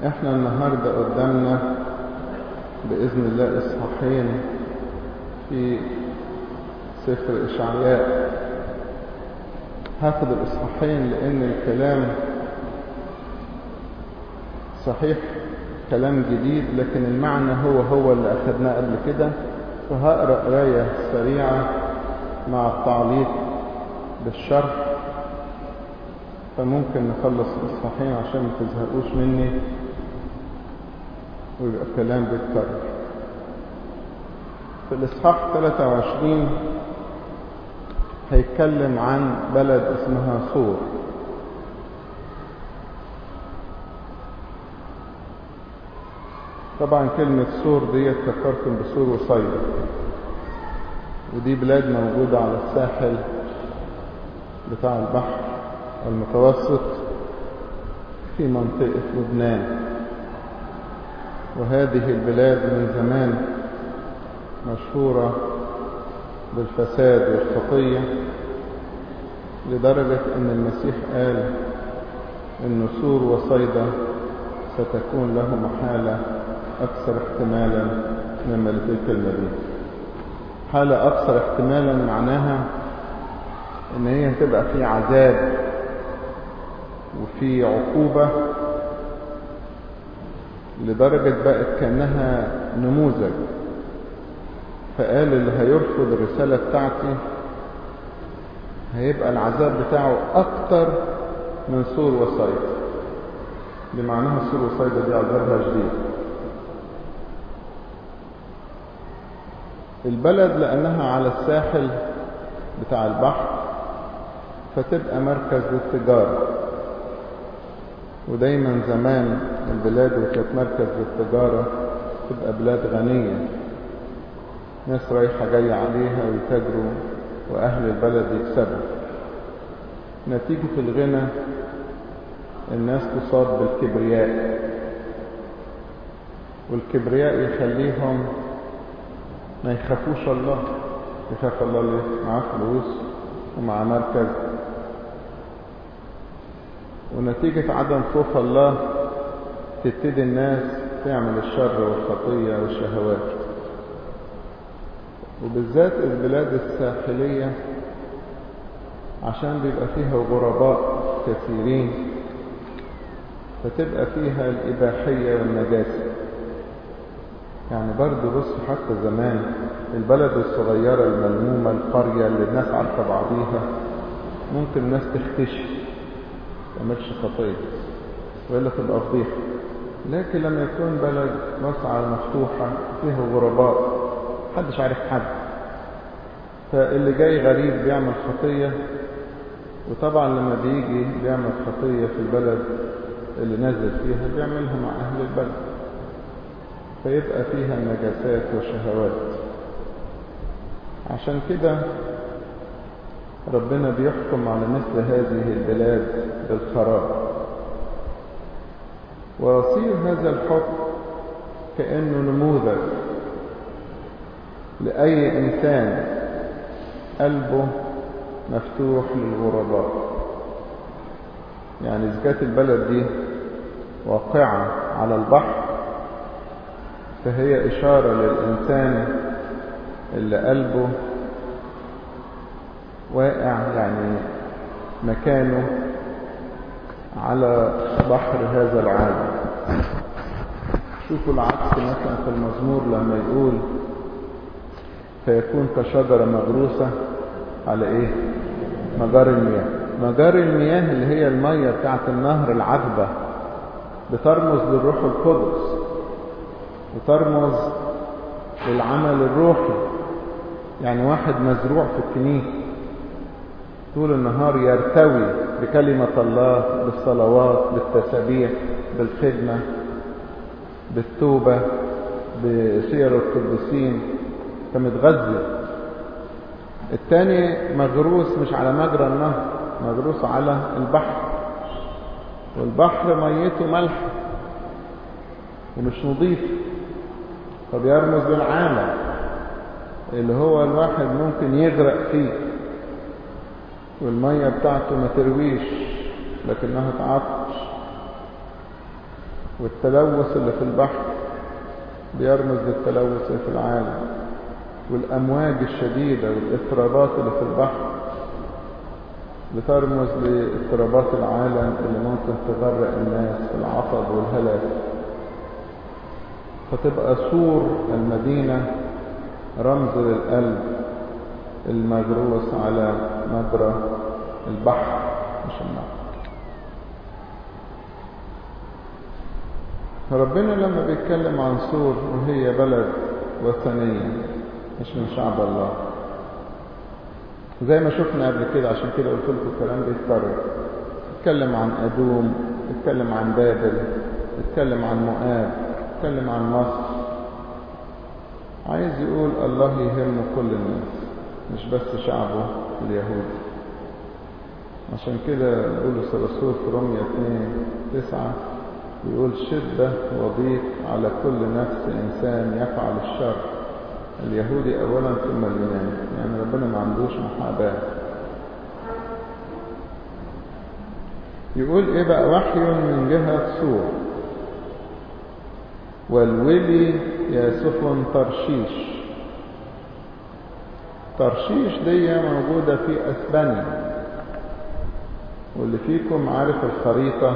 احنا النهاردة قدامنا بإذن الله إصحاحين في سفر إشعياء. هاخد الإصحاحين لأن الكلام صحيح كلام جديد، لكن المعنى هو اللي أخدناه قبل كده. فهقرأ قراية سريعة مع التعليق بالشرح، فممكن نخلص الإصحاحين عشان ما تزهقوش مني ويبقى الكلام بيتكرر. في الإصحاح 23 هيتكلم عن بلد اسمها صور. طبعا كلمة صور دي تفكركم بصور وصيدا، ودي بلاد موجودة على الساحل بتاع البحر المتوسط في منطقة لبنان. وهذه البلاد من زمان مشهورة بالفساد والخطية، لدرجة أن المسيح قال أن صور وصيدا ستكون له محالة أكثر احتمالا مما لتلك المدينة. حالة أكثر احتمالا معناها أن هي هتبقى في عذاب وفي عقوبة، لدرجة بقت كأنها نموذج. فقال اللي هيرفض الرسالة بتاعتي هيبقى العذاب بتاعه أكتر من صور وصيدا. بمعناها صور وصيدا دي عذابها شديد. البلد لأنها على الساحل بتاع البحر فتبقى مركز للتجارة، ودايما زمان البلاد اللي كانت مركز للتجارة تبقى بلاد غنية، ناس رايحة جاية عليها ويتاجروا وأهل البلد يكسبوا. نتيجة الغنى الناس تصاب بالكبرياء، والكبرياء يخليهم ما يخافوش الله. يخاف الله ليه؟ معاه فلوس ومعاه مركز. ونتيجة عدم خوف الله تبتدي الناس تعمل الشر والخطية والشهوات. وبالذات البلاد الساحلية عشان بيبقى فيها غرباء كثيرين، فتبقى فيها الإباحية والنجاسة. يعني برضو بص، حتى زمان البلد الصغيرة الملمومة، القرية اللي الناس عارفة بعضيها، ممكن الناس تختشي تعملش خطية وإلا تبقى فضيحة. لكن لما يكون بلد واسعة مفتوحة فيها غرباء محدش عارف حد، فاللي جاي غريب بيعمل خطية، وطبعا لما بيجي بيعمل خطية في البلد اللي نزل فيها بيعملها مع أهل البلد، فيبقى فيها نجاسات وشهوات. عشان كده ربنا بيحكم على مثل هذه البلاد بالخراب، ويصير هذا الحكم كأنه نموذج لأي إنسان قلبه مفتوح للغرباء. يعني إذا كانت البلد دي واقعة على البحر، فهي إشارة للإنسان اللي قلبه واقع، يعني مكانه على بحر هذا العالم. شوفوا العكس مثلا في المزمور لما يقول فيكون كشجرة مغروسة على ايه؟ مجاري المياه. مجاري المياه اللي هي المية بتاعت النهر العذبة، بترمز للروح القدس وترمز للعمل الروحي. يعني واحد مزروع في الكنيسة طول النهار يرتوي بكلمة الله، بالصلوات، بالتسابيح، بالخدمة، بالتوبة، بسير القديسين، فمتغذي. التاني مغروس مش على مجرى النهر، مغروس على البحر، والبحر ميته ملح ومش نظيف، فبيرمز للعالم اللي هو الواحد ممكن يغرق فيه، والمية بتاعته ما ترويش لكنها تعطش. والتلوث اللي في البحر بيرمز للتلوث اللي في العالم، والأمواج الشديدة والاضطرابات اللي في البحر بترمز لاضطرابات العالم اللي ممكن تغرق الناس في العطب والهلاك. فتبقى سور المدينة رمز للقلب المجروس على مجرى البحر مش النهر. فربنا لما بيتكلم عن سور وهي بلد وثنية مش من شعب الله، زي ما شفنا قبل كده، عشان كده قلت لكم الكلام بيتكرر. اتكلم عن أدوم، اتكلم عن بابل، اتكلم عن مؤاب، اتكلم عن مصر. عايز يقول الله يهمه كل الناس مش بس شعبه اليهود. عشان كده بولس الرسول في رومية 2:9 بيقول شدة وضيق على كل نفس إنسان يفعل الشر، اليهودي أولا ثم اليوناني. يعني ربنا ما عندوش محاباة. يقول إيه بقى؟ وحي من جهة سور والولي يا سفن ترشيش. ترشيش دي موجودة في أسبانيا، واللي فيكم عارف الخريطة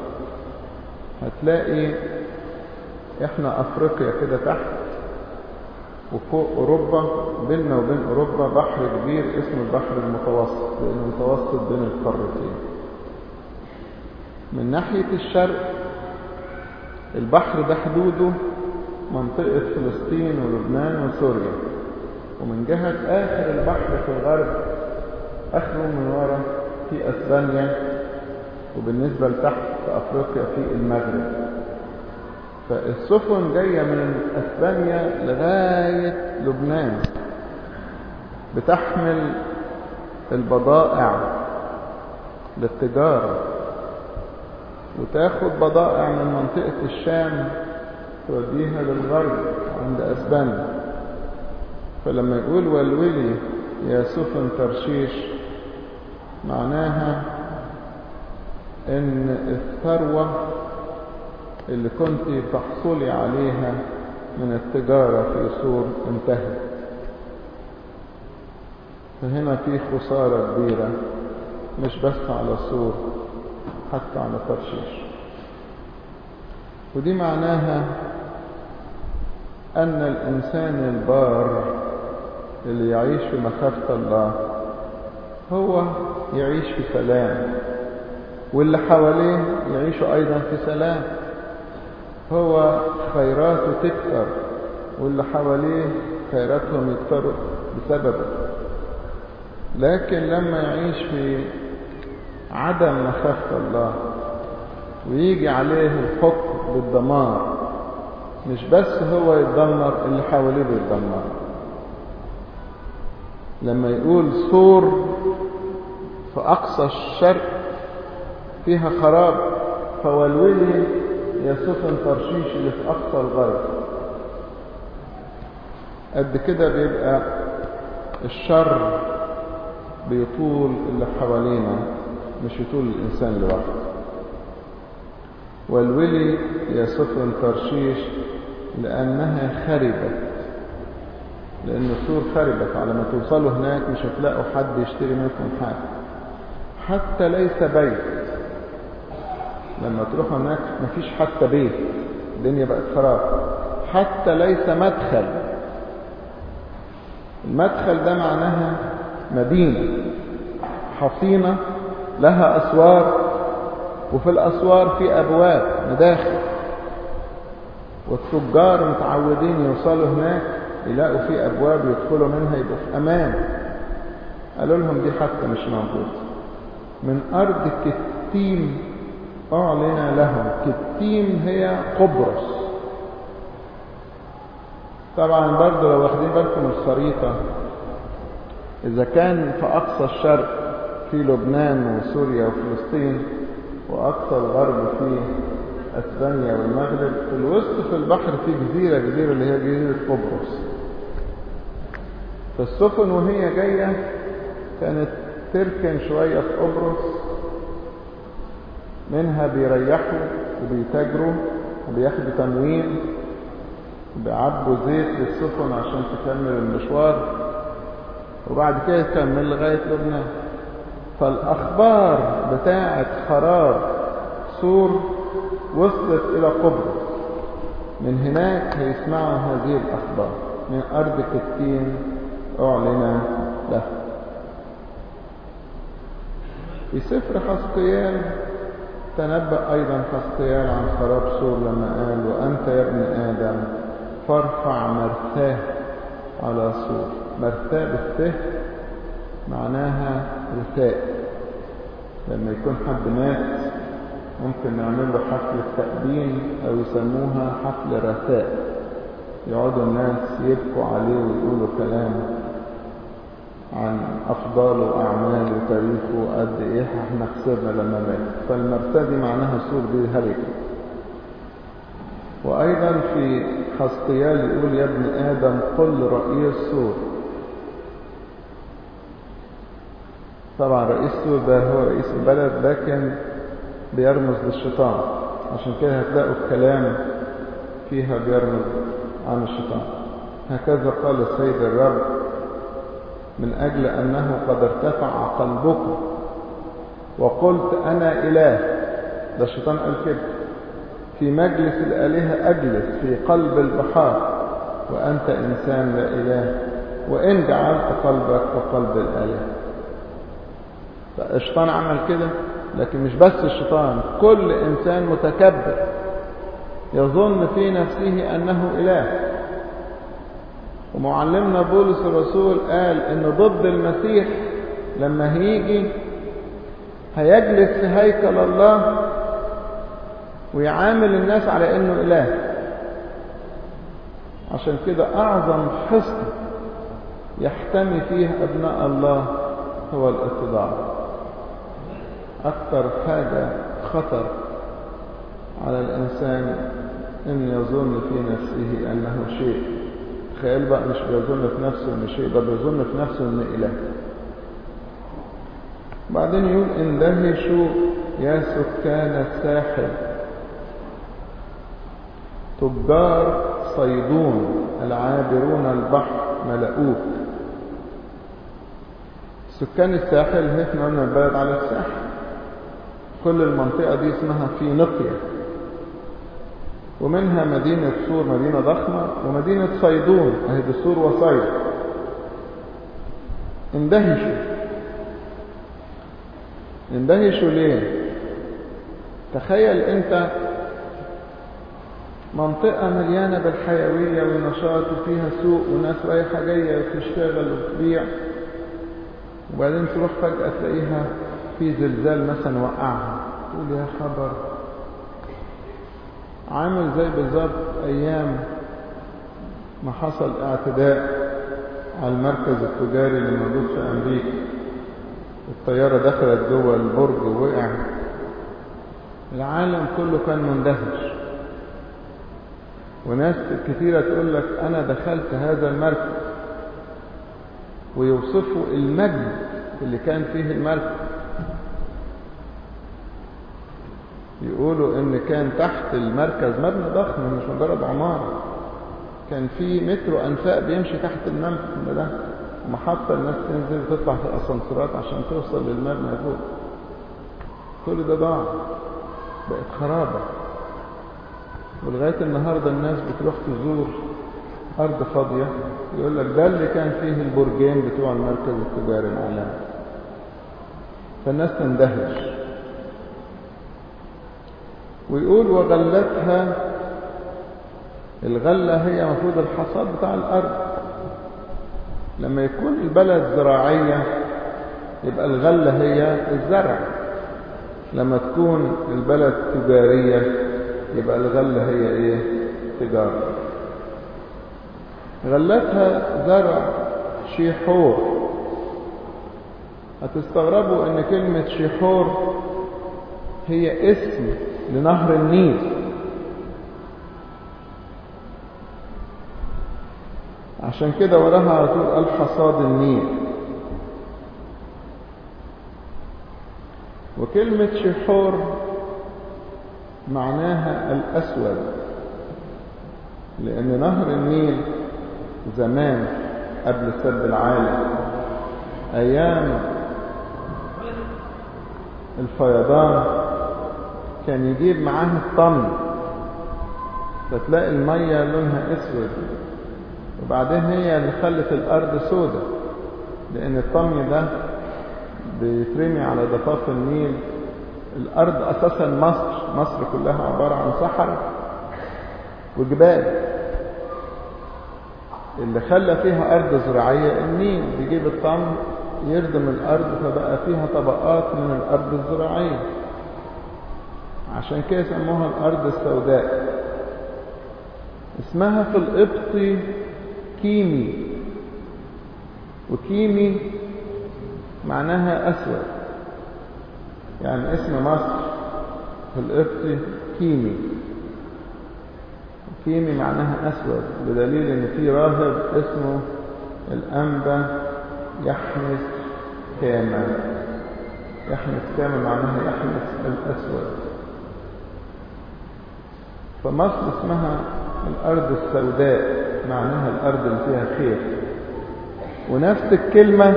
هتلاقي احنا أفريقيا كده تحت، وفوق أوروبا، بيننا وبين أوروبا بحر كبير اسمه البحر المتوسط، لأنه متوسط بين القارتين. من ناحية الشرق البحر ده حدوده منطقة فلسطين ولبنان وسوريا، ومن جهة آخر البحر في الغرب آخره من ورا في أسبانيا، وبالنسبة لتحت في أفريقيا في المغرب. فالسفن جاية من أسبانيا لغاية لبنان بتحمل البضائع للتجارة، وتاخد بضائع من منطقة الشام توديها للغرب عند أسبانيا. فلما يقول والولي يا سفن ترشيش معناها ان الثروة اللي كنت تحصلي عليها من التجارة في سور انتهت. فهنا في خسارة كبيرة مش بس على سور، حتى على ترشيش. ودي معناها أن الإنسان البار اللي يعيش في مخافة الله هو يعيش في سلام، واللي حواليه يعيشوا أيضا في سلام. هو خيراته تكثر واللي حواليه خيراتهم يكثروا بسببه. لكن لما يعيش في عدم مخافة الله ويجي عليه الحكم بالدمار، مش بس هو يتدمر، اللي حواليه بيتدمر. لما يقول سور في أقصى الشرق فيها خراب، فوالولي يا سفن ترشيش اللي في أقصى الغرب. قد كده بيبقى الشر بيطول اللي حوالينا، مش يطول الإنسان لوحده. والولي يا سفن ترشيش لأنها خربت، لأن السور خربت. على ما توصلوا هناك مش هتلاقوا حد يشتري منكم حاجة، حتى ليس بيت. لما تروحوا هناك مفيش حتى بيت، الدنيا بقت خراب. حتى ليس مدخل. المدخل ده معناها مدينة حصينة لها أسوار، وفي الأسوار في أبواب مداخل، والتجار متعودين يوصلوا هناك يلاقوا في أبواب يدخلوا منها يبقوا في أمان. قالوا لهم دي حتى مش موجودة. من أرض كتيم أعلن لهم. كتيم هي قبرص. طبعا برضو لو واخدين بالكم الخريطة، إذا كان في أقصى الشرق في لبنان وسوريا وفلسطين، وأقصى الغرب في أسبانيا والمغرب، في الوسط في البحر في جزيرة اللي هي جزيرة قبرص. فالسفن وهي جاية كانت تركن شوية في قبرص، منها بيريحوا وبيتاجروا بياخدوا تموين، بيعبوا زيت للسفن عشان تكمل المشوار، وبعد كده تكمل لغاية لبنان. فالأخبار بتاعة خراب سور وصلت إلى قبرص، من هناك هيسمعوا هذه الأخبار، من أرض كتين أعلن له. في سفر حزقيال تنبأ أيضا حزقيال عن خراب سور لما قال: وأنت يا ابن آدم فارفع مرثاه على سور. مرثاه بالته معناها رثاء. لما يكون حد مات ممكن نعمل له حفلة تأبين أو يسموها حفل رثاء، يقعدوا الناس يبكوا عليه ويقولوا كلام عن أفضاله وأعماله وتاريخه وقد إيه احنا خسرنا لما مات. فالمرثاة دي معناها سور دي هلكة. وأيضا في حزقيال يقول: يا ابن آدم قل رئيس سور. طبعا رئيس سور ده هو رئيس البلد، لكن بيرمز للشيطان، عشان كده هتلاقوا الكلام فيها بيرمز عن الشيطان. هكذا قال السيد الرب: من أجل أنه قد ارتفع قلبكم وقلت أنا إله. ده الشيطان قال كده: في مجلس الآلهة أجلس في قلب البحار وأنت إنسان لا إله، وإن جعلت قلبك كقلب الآلهة. فالشيطان عمل كده، لكن مش بس الشيطان، كل إنسان متكبر يظن في نفسه أنه إله. ومعلمنا بولس الرسول قال إن ضد المسيح لما هيجي هيجلس في هيكل الله ويعامل الناس على إنه إله. عشان كده أعظم حصن يحتمي فيه أبناء الله هو الاتضاع. أكثر حاجة خطر على الإنسان إن يظن في نفسه أنه شيء. تخيل بقى، مش بيظن في نفسه إنه شيء، ده بيظن في نفسه إنه إله. بعدين يقول: اندهشوا يا سكان الساحل، تجار صيدون العابرون البحر ملؤوك. سكان الساحل، احنا قلنا البلد على الساحل، كل المنطقة دي اسمها فينيقيا، ومنها مدينة سور، مدينة ضخمة، ومدينة صيدون اهي دي سور وصيد. اندهشوا ليه؟ تخيل انت منطقة مليانة بالحيوية والنشاط وفيها سوق وناس رايحة جاية وتشتغل وتبيع، وبعدين تروح فجأة تلاقيها في زلزال مثلا وقعها، تقول يا خبر. عامل زي بالظبط أيام ما حصل اعتداء على المركز التجاري اللي موجود في أمريكا، الطيارة دخلت جوه البرج ووقع، العالم كله كان مندهش، وناس كثيرة تقول لك أنا دخلت هذا المركز، ويوصفوا المجد اللي كان فيه المركز. يقولوا ان كان تحت المركز مبنى ضخم مش مجرد عمارة، كان في مترو انفاق بيمشي تحت المبنى ده، محطة الناس تنزل وتطلع في الاسانسيرات عشان توصل للمبنى فوق. كل ده ضاع، بقت خرابة. ولغاية النهاردة الناس بتروح تزور أرض فاضية، يقول لك ده اللي كان فيه البرجين بتوع المركز التجاري العالمي. فالناس تندهش. ويقول وغلتها، الغلة هي مفروض الحصاد بتاع الأرض. لما يكون البلد زراعية يبقى الغلة هي الزرع، لما تكون البلد تجارية يبقى الغلة هي ايه؟ تجارة. غلتها زرع شيحور. هتستغربوا ان كلمة شيحور هي اسم لنهر النيل. عشان كده وراها على طول قال حصاد النيل. وكلمة شيحور معناها الأسود، لأن نهر النيل زمان قبل السد العالي أيام الفيضان كان يجيب معاه الطمي، فتلاقي المية لونها أسود، وبعدين هي اللي خلت الأرض سودة، لأن الطمي ده بيترمي على ضفاف النيل. الأرض أساسا مصر كلها عبارة عن صحراء وجبال، اللي خلى فيها أرض زراعية النيل، بيجيب الطمي يردم الأرض فبقى فيها طبقات من الأرض الزراعية، عشان كده سموها الأرض السوداء. اسمها في القبط كيمي، وكيمي معناها أسود، يعني اسم مصر في القبط كيمي. كيمي معناها أسود، بدليل إن في راهب اسمه الأنبا يحنس كاما. يحنس كاما معناها يحنس الأسود. فمصر اسمها الأرض السوداء، معناها الأرض اللي فيها خير. ونفس الكلمة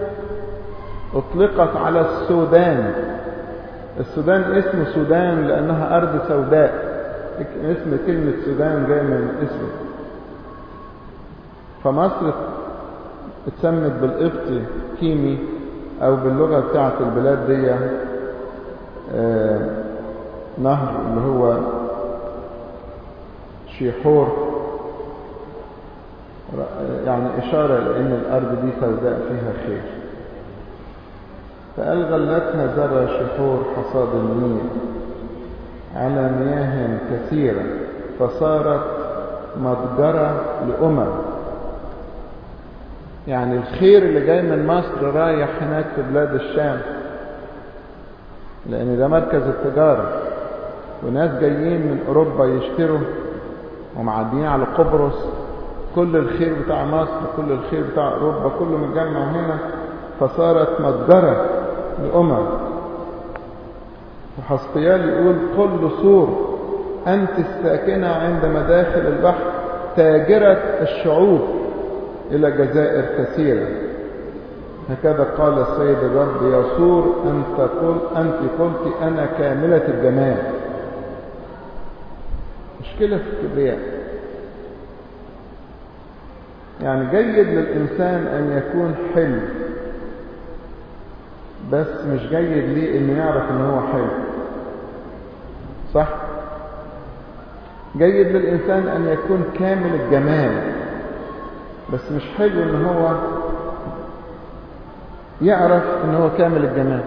أطلقت على السودان. السودان اسمه سودان لأنها أرض سوداء، اسم كلمة سودان جاي من اسمه. فمصر اتسمت بالقبط كيمي، أو باللغة بتاعت البلاد دي نهر اللي هو شيحور، يعني إشارة لأن الأرض دي سوداء فيها خير. فقال غلتها زرع شيحور حصاد النيل على مياه كثيرة، فصارت متجرة لأمم. يعني الخير اللي جاي من مصر رايح هناك في بلاد الشام، لأن ده مركز التجارة، وناس جايين من أوروبا يشتروا ومعديين على قبرص. كل الخير بتاع مصر، كل الخير بتاع أوروبا، كله متجمع هنا، فصارت متجرة لأمم. وحسقيال يقول كل سور أنت الساكنة عند مداخل البحر، تاجرة الشعوب إلى جزائر كثيرة. هكذا قال السيد الرب: يا سور أنت قلت أنا كاملة الجمال. مشكلة في الكبرياء. يعني جيد للإنسان أن يكون حلو، بس مش جيد ليه إنه يعرف إن هو حلو. صح؟ جيد للإنسان أن يكون كامل الجمال، بس مش حلو إن هو يعرف إن هو كامل الجمال.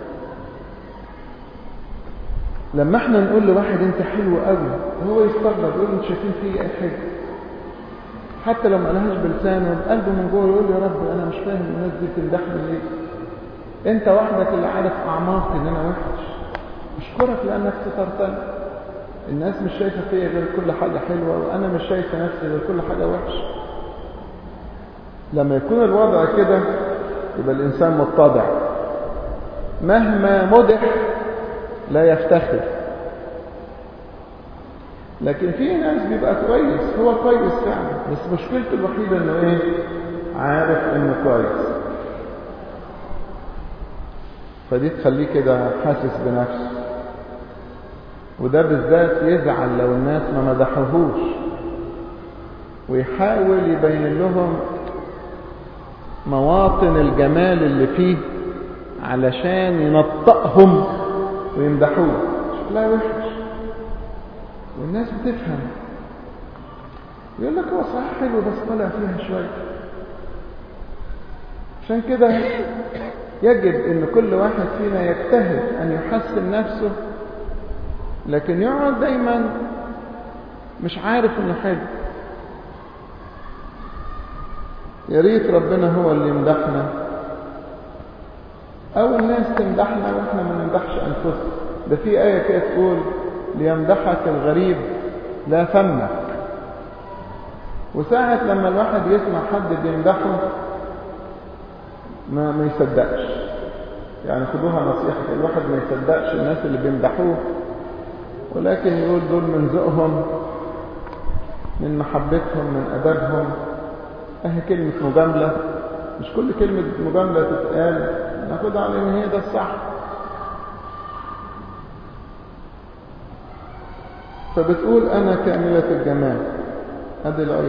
لما احنا نقول لواحد انت حلو قوي، هو يستغرب يقول انت شايفين فيه ايه حلو، حتى لو ما قالهاش بلسانه، قلبه من جوه يقول يا رب انا مش فاهم الناس دي بتمدحني ليه. انت وحدك اللي عارف اعماقي ان انا وحش. اشكرك لانك سترتني. الناس مش شايفه فيا غير كل حاجه حلوه، وانا مش شايفه نفسي غير كل حاجه وحشه. لما يكون الوضع كده يبقى الانسان متضع، مهما مدح لا يفتخر. لكن في ناس بيبقى كويس، هو كويس فعلا، بس مشكلته الوحيدة انه ايه؟ عارف انه كويس. فدي تخليه كده حاسس بنفسه، وده بالذات يزعل لو الناس ما مدحوهوش، ويحاول يبين لهم مواطن الجمال اللي فيه علشان ينطقهم ويمدحوه. شكلها وحش، والناس بتفهم، يقول لك هو صحيح حلو بس طلع فيها شوية. عشان كده يجب ان كل واحد فينا يجتهد ان يحسن نفسه، لكن يقعد دايما مش عارف انه حلو. يا ريت ربنا هو اللي يمدحنا، او الناس تمدحنا واحنا ما نمدحش انفسنا. ده في آية كده تقول: ليمدحك الغريب لا فمك. وساعة لما الواحد يسمع حد بيمدحه ما يصدقش. يعني خدوها نصيحة، الواحد ما يصدقش الناس اللي بيمدحوه ولكن يقول دول من ذوقهم، من محبتهم، من أدبهم. أهي كلمة مجاملة، مش كل كلمة مجاملة تتقال ناخدها على إن هي ده الصح. فبتقول أنا كاملة الجمال، هذا العيب.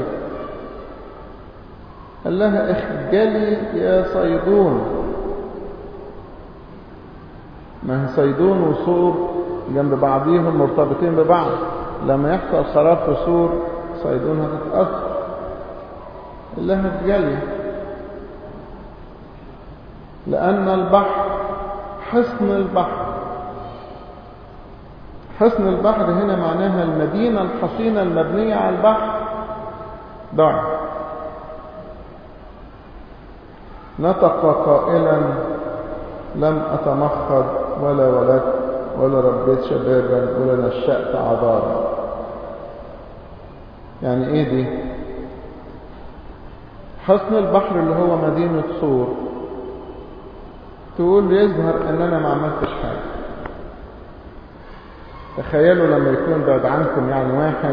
قال لها اخجلي يا صيدون. ما هي صيدون وسور جنب بعضيهم مرتبطين ببعض، لما يحصل خراب في سور صيدون هتتأثر. قال لها اخجلي لأن البحر حصن البحر. حصن البحر هنا معناها المدينة الحصينة المبنية على البحر ضاع. نطق قائلا لم أتمخض ولا ولدت ولا ربيت شبابا ولا نشأت عذارا. يعني ايه دي؟ حصن البحر اللي هو مدينة صور، تقول يظهر ان انا ما عملتش حاجة. تخيلوا لما يكون بعد عنكم يعني واحد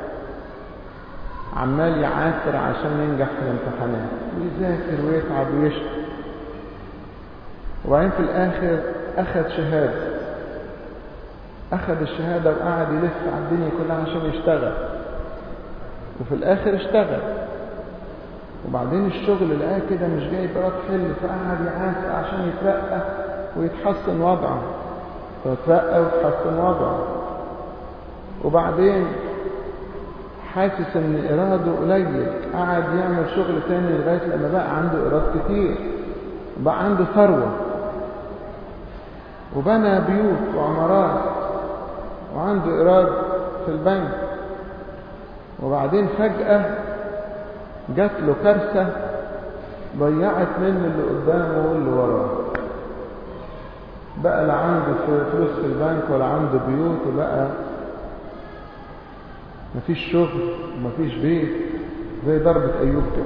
عمال يعافر عشان ينجح في الامتحانات ويذاكر ويتعب ويشتغل، وبعدين في الاخر اخذ شهادة، اخذ الشهادة وقعد يلف على الدنيا كلها عشان يشتغل، وفي الاخر اشتغل، وبعدين الشغل لقاه كده مش جايب رات حل، فقعد يعافر عشان يترقى ويتحسن وضعه، فترقى ويتحسن وضعه، وبعدين حاسس ان اراده قليل، قعد يعمل شغل تاني لغاية لما بقى عنده ايراد كتير، وبقى عنده ثروة، وبنى بيوت وعمارات، وعنده ايراد في البنك، وبعدين فجأة جات له كارثة ضيعت منه اللي قدامه واللي وراه، بقى لا عنده فلوس في البنك ولا عنده بيوت، وبقى مفيش شغل ومفيش بيت، زي ضربة أيوب كده.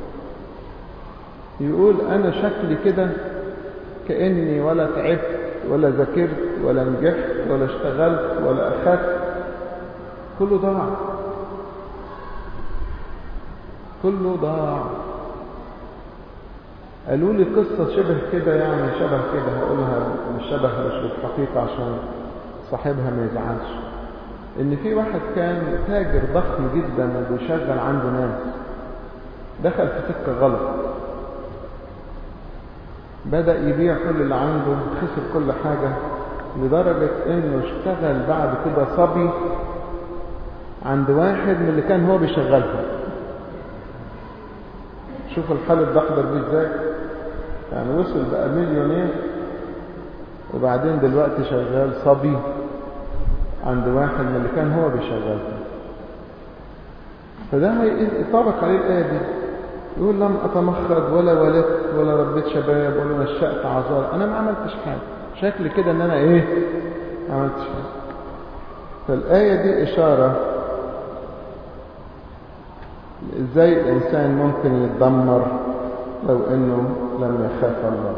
يقول أنا شكلي كده كأني ولا تعبت ولا ذاكرت ولا نجحت ولا اشتغلت ولا أخذت، كله ضاع، كله ضاع. قالوا لي قصة شبه كده، يعني شبه كده، هقولها مش شبه مش بالحقيقة عشان صاحبها ما يزعلش. ان في واحد كان تاجر ضخم جدا وبيشغل عنده ناس، دخل في سكة غلط، بدأ يبيع كل اللي عنده، خسر كل حاجة، لدرجة انه اشتغل بعد كده صبي عند واحد من اللي كان هو بيشغلهم. شوف الحال الدحضر دي ازاي، يعني وصل بقى مليونير، وبعدين دلوقتي شغال صبي عند واحد من اللي كان هو بيشغله. فده يطابق عليه الآية دي، يقول لم أتمخض ولا ولدت ولا ربيت شباب ولا نشأت عذار. أنا ما عملتش حاجة، شكل كده إن أنا ما عملتش حاجة. فالآية دي إشارة إزاي الإنسان ممكن يتدمر لو إنه لم يخاف الله.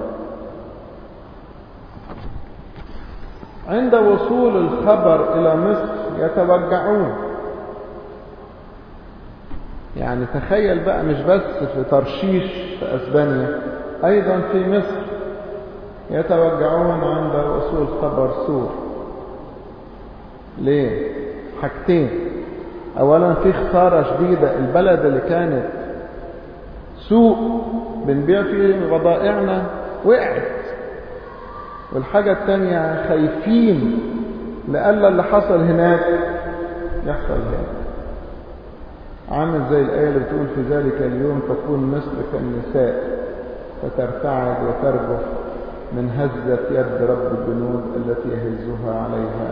عند وصول الخبر إلى مصر يتوجعون. يعني تخيل بقى، مش بس في ترشيش في أسبانيا، أيضا في مصر يتوجعون عند وصول خبر سور. ليه؟ حاجتين. أولا في خسارة شديدة، البلد اللي كانت سوق بنبيع فيه بضائعنا وقعت. والحاجة الثانية خايفين لألا اللي حصل هناك يحصل هناك. عامل زي الآية اللي بتقول في ذلك اليوم تكون مصر كالنساء فترتعد وترجف من هزة يد رب الجنود التي يهزها عليها.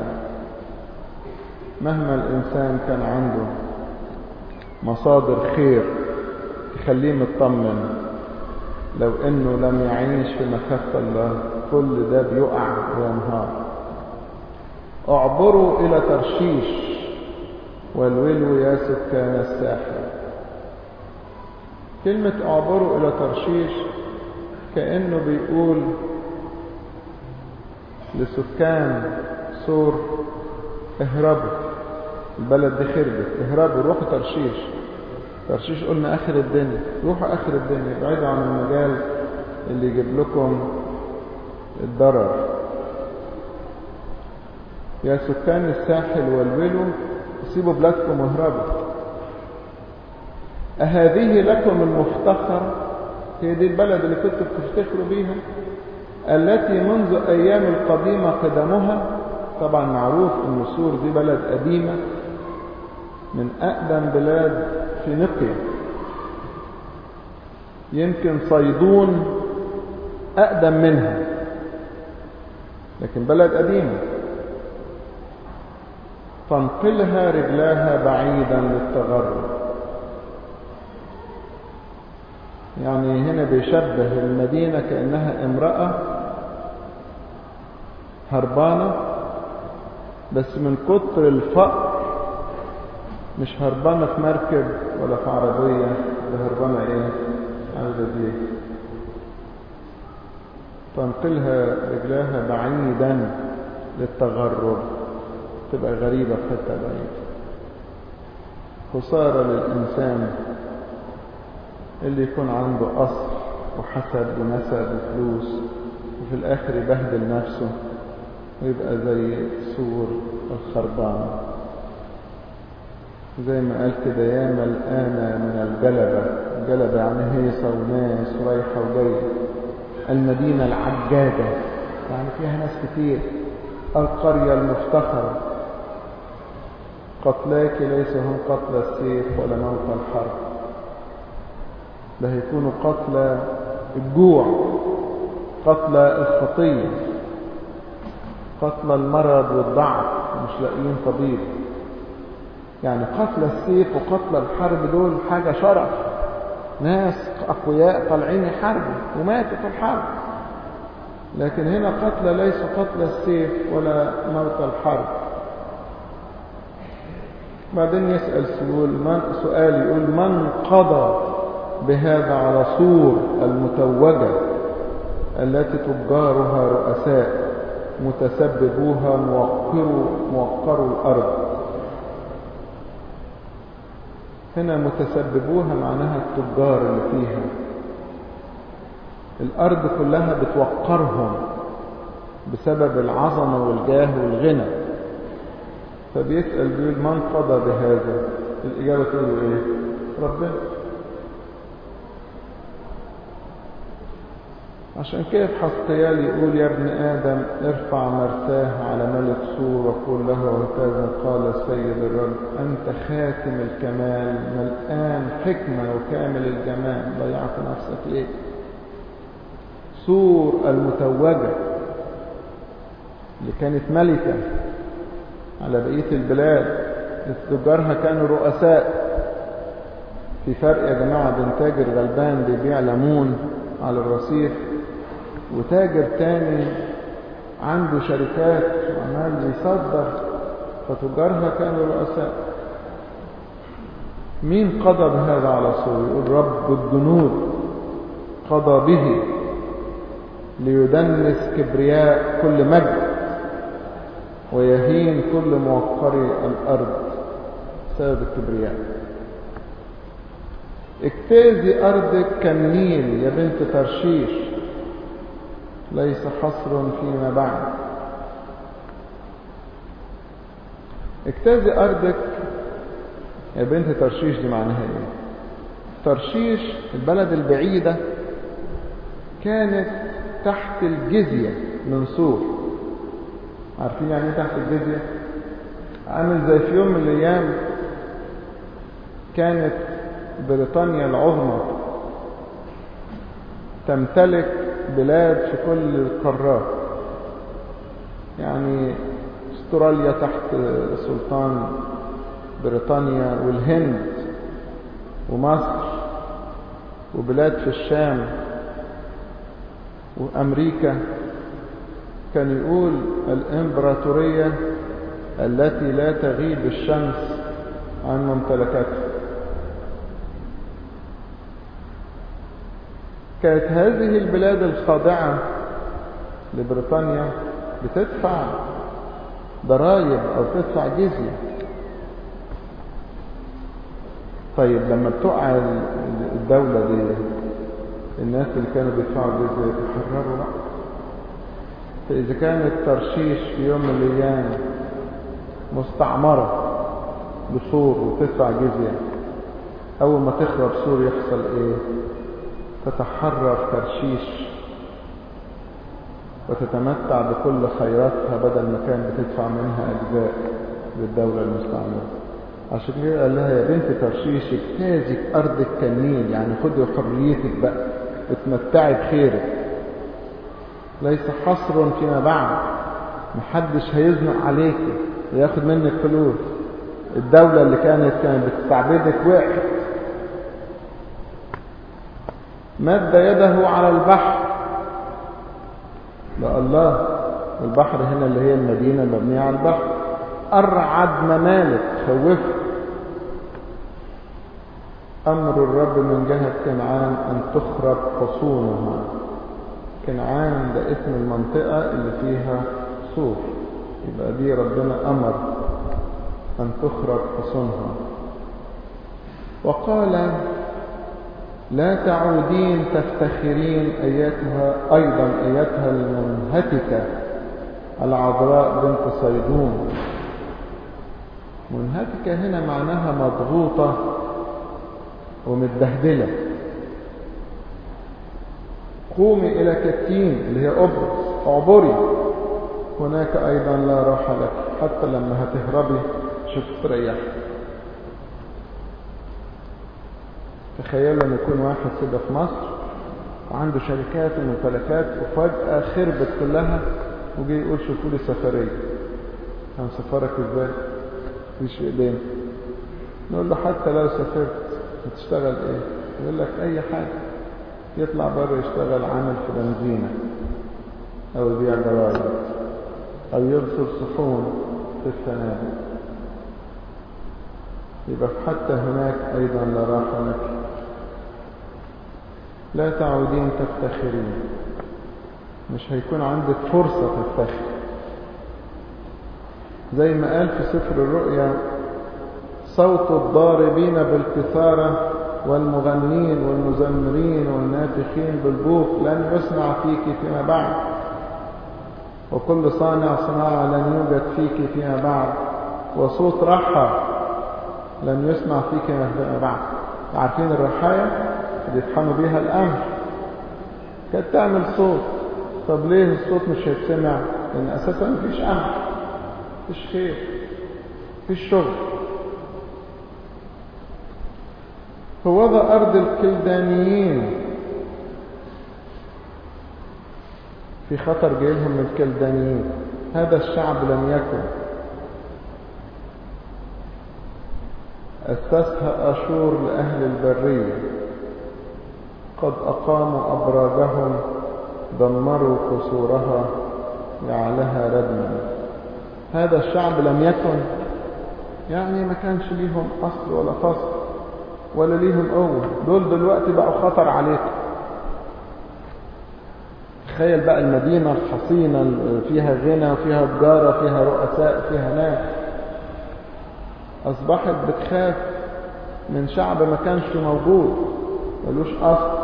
مهما الإنسان كان عنده مصادر خير تخليه مطمن، لو إنه لم يعيش في مخافة الله كل ده بيقع وينهار. اعبروا إلى ترشيش والولوا يا سكان الساحل. كلمة اعبروا إلى ترشيش كأنه بيقول لسكان سور اهربوا، البلد دي خربت، اهربوا روحوا ترشيش. ترشيش قلنا آخر الدنيا، روحوا آخر الدنيا، ابعدوا عن المجال اللي يجيب لكم الضرر. يا سكان الساحل والولو سيبوا بلادكم واهربوا. أهذه لكم المفتخر، هي دي البلد اللي كنتوا بتفتخروا بيها، التي منذ أيام القديمة قدمها. طبعا معروف أن سور دي بلد قديمة من أقدم بلاد فينيقيا، يمكن صيدون أقدم منها، لكن بلد قديمة. تنقلها رجلاها بعيدا للتغرب. يعني هنا بيشبه المدينة كأنها امرأة هربانة، بس من كتر الفقر مش هربانة في مركب ولا في عربية، ده هربانة ايه؟ عايزة دي. تنقلها رجلاها بعيدا للتغرب، تبقى غريبة في حتة بعيدة. خسارة للإنسان اللي يكون عنده أصل وحسب ونسب وفلوس، وفي الآخر يبهدل نفسه ويبقى زي سور الخربان. زي ما قال كده: ياما الآن من الجلبة. الجلبة يعني هيصة وناس ورايحة وجاية. المدينة العجاجة يعني فيها ناس كتير. القرية المفتخرة. قتلاك ليس هم قتل السيف ولا موت الحرب، ده هيكونوا قتل الجوع، قتل الخطية، قتل المرض والضعف، مش لاقيين طبيب. يعني قتل السيف وقتل الحرب دول حاجة شرف، ناس أقوياء طالعين يحاربوا وماتوا في الحرب. لكن هنا قتل ليس قتل السيف ولا موت الحرب. بعدين يسأل سؤال يقول: من قضى بهذا على سور المتوجة التي تجارها رؤساء متسببوها موقروا الأرض. هنا متسببوها معناها التجار اللي فيها. الأرض كلها بتوقرهم بسبب العظمة والجاه والغنى. فبيسأل بيقول: من قضى بهذا؟ الإجابة تقول إيه؟ ربنا. عشان كده في حسقيال يقول: يا ابن آدم ارفع مرساه على ملك سور وقل له: هكذا قال السيد الرب، أنت خاتم الكمال ملآن حكمة وكامل الجمال، ضيعت نفسك ليه؟ سور المتوجة اللي كانت ملكة على بقية البلاد، تجارها كانوا رؤساء. في فرق يا جماعة بين تاجر غلبان بيبيع ليمون على الرصيف وتاجر تاني عنده شركات وعمال بيصدر، فتجارها كانوا رؤساء. مين قضى بهذا على سور؟ يقول: رب الجنود قضى به ليدنس كبرياء كل مجد ويهين كل موقري الأرض بسبب الكبرياء. اجتازي أرضك كالنيل يا بنت ترشيش، ليس حصر فيما بعد. اجتازي أرضك يا بنت ترشيش، دي معناها ايه؟ ترشيش البلد البعيدة كانت تحت الجزية من سور. عارفين يعني ايه تحت الجزية؟ عامل زي في يوم من الأيام كانت بريطانيا العظمى تمتلك بلاد في كل القارات. يعني استراليا تحت سلطان بريطانيا، والهند ومصر وبلاد في الشام وأمريكا. كان يقول: الإمبراطورية التي لا تغيب الشمس عن ممتلكاتها. كانت هذه البلاد الخاضعة لبريطانيا بتدفع ضرائب أو تدفع جزية. طيب لما بتقع الدولة دي، الناس اللي كانوا بيدفعوا جزية يتحرروا بقى. فإذا كانت ترشيش في يوم من الأيام مستعمرة بسور وتدفع جزية، أول ما تخرب سور يحصل إيه؟ تتحرر ترشيش وتتمتع بكل خيراتها بدل ما كان بتدفع منها أجزاء للدولة المستعمرة. عشان كده قال لها يا بنت ترشيش اجتازي في أرضك كالنيل، يعني خدي حريتك بقى، اتمتعي بخيرك، ليس حصر فيما بعد، محدش هيزنق عليك وياخد منك فلوس. الدولة اللي كانت بتستعبدك وقعت. مد يده على البحر، لا الله، البحر هنا اللي هي المدينة المبنية على البحر، أرعد ممالك خوفه. أمر الرب من جهة كنعان أن تخرب حصونها. كنعان ده اسم المنطقة اللي فيها سور، يبقى دي ربنا أمر أن تخرب حصونها. وقال لا تعودين تفتخرين أيتها المنهتكة العذراء بنت صيدون. منهتكة هنا معناها مضغوطة ومتبهدلة. قومي إلى كتين اللي هي قبرص، اعبري، هناك أيضا لا راحة لك. حتى لما هتهربي مش هتستريحي. تخيلوا أن يكون واحد كده في مصر وعنده شركات وممتلكات وفجأة خربت كلها وجي يقول شوفوا لي سفرية. هنسفرك ازاي؟ مفيش في ايدينا. نقول له حتى لو سافرت هتشتغل ايه؟ يقول لك اي حاجة. يطلع بره يشتغل عامل في بنزينة او يبيع جرايد او يبصر صحون في الفنادق. يبقى حتى هناك ايضا لا راحة لك. لا تعودين تفتخرين، مش هيكون عندك فرصة تفتخر. زي ما قال في سفر الرؤيا صوت الضاربين بالكثارة والمغنين والمزمرين والنافخين بالبوق لن يسمع فيك فيما بعد، وكل صانع صناعة لن يوجد فيك فيما بعد، وصوت رحى لن يسمع فيك فيما بعد. عارفين الرحاية اللي يطحنوا بيها القمح كانت تعمل صوت. طب ليه الصوت مش هيتسمع؟ لأن أساسا مفيش قمح، مفيش خير، مفيش شغل. فوضع أرض الكلدانيين في خطر جايلهم من الكلدانيين. هذا الشعب لم يكن، أسسها أشور لأهل البرية، قد أقاموا أبراجهم، دمروا قصورها، جعلها ردما. هذا الشعب لم يكن، يعني ما كانش ليهم أصل ولا فصل ولا ليهم قوة. دول دلوقتي بقوا خطر عليكم. تخيل بقى المدينة الحصينة فيها غنى وفيها تجارة فيها رؤساء فيها ناس، أصبحت بتخاف من شعب ما كانش موجود ملوش أصل.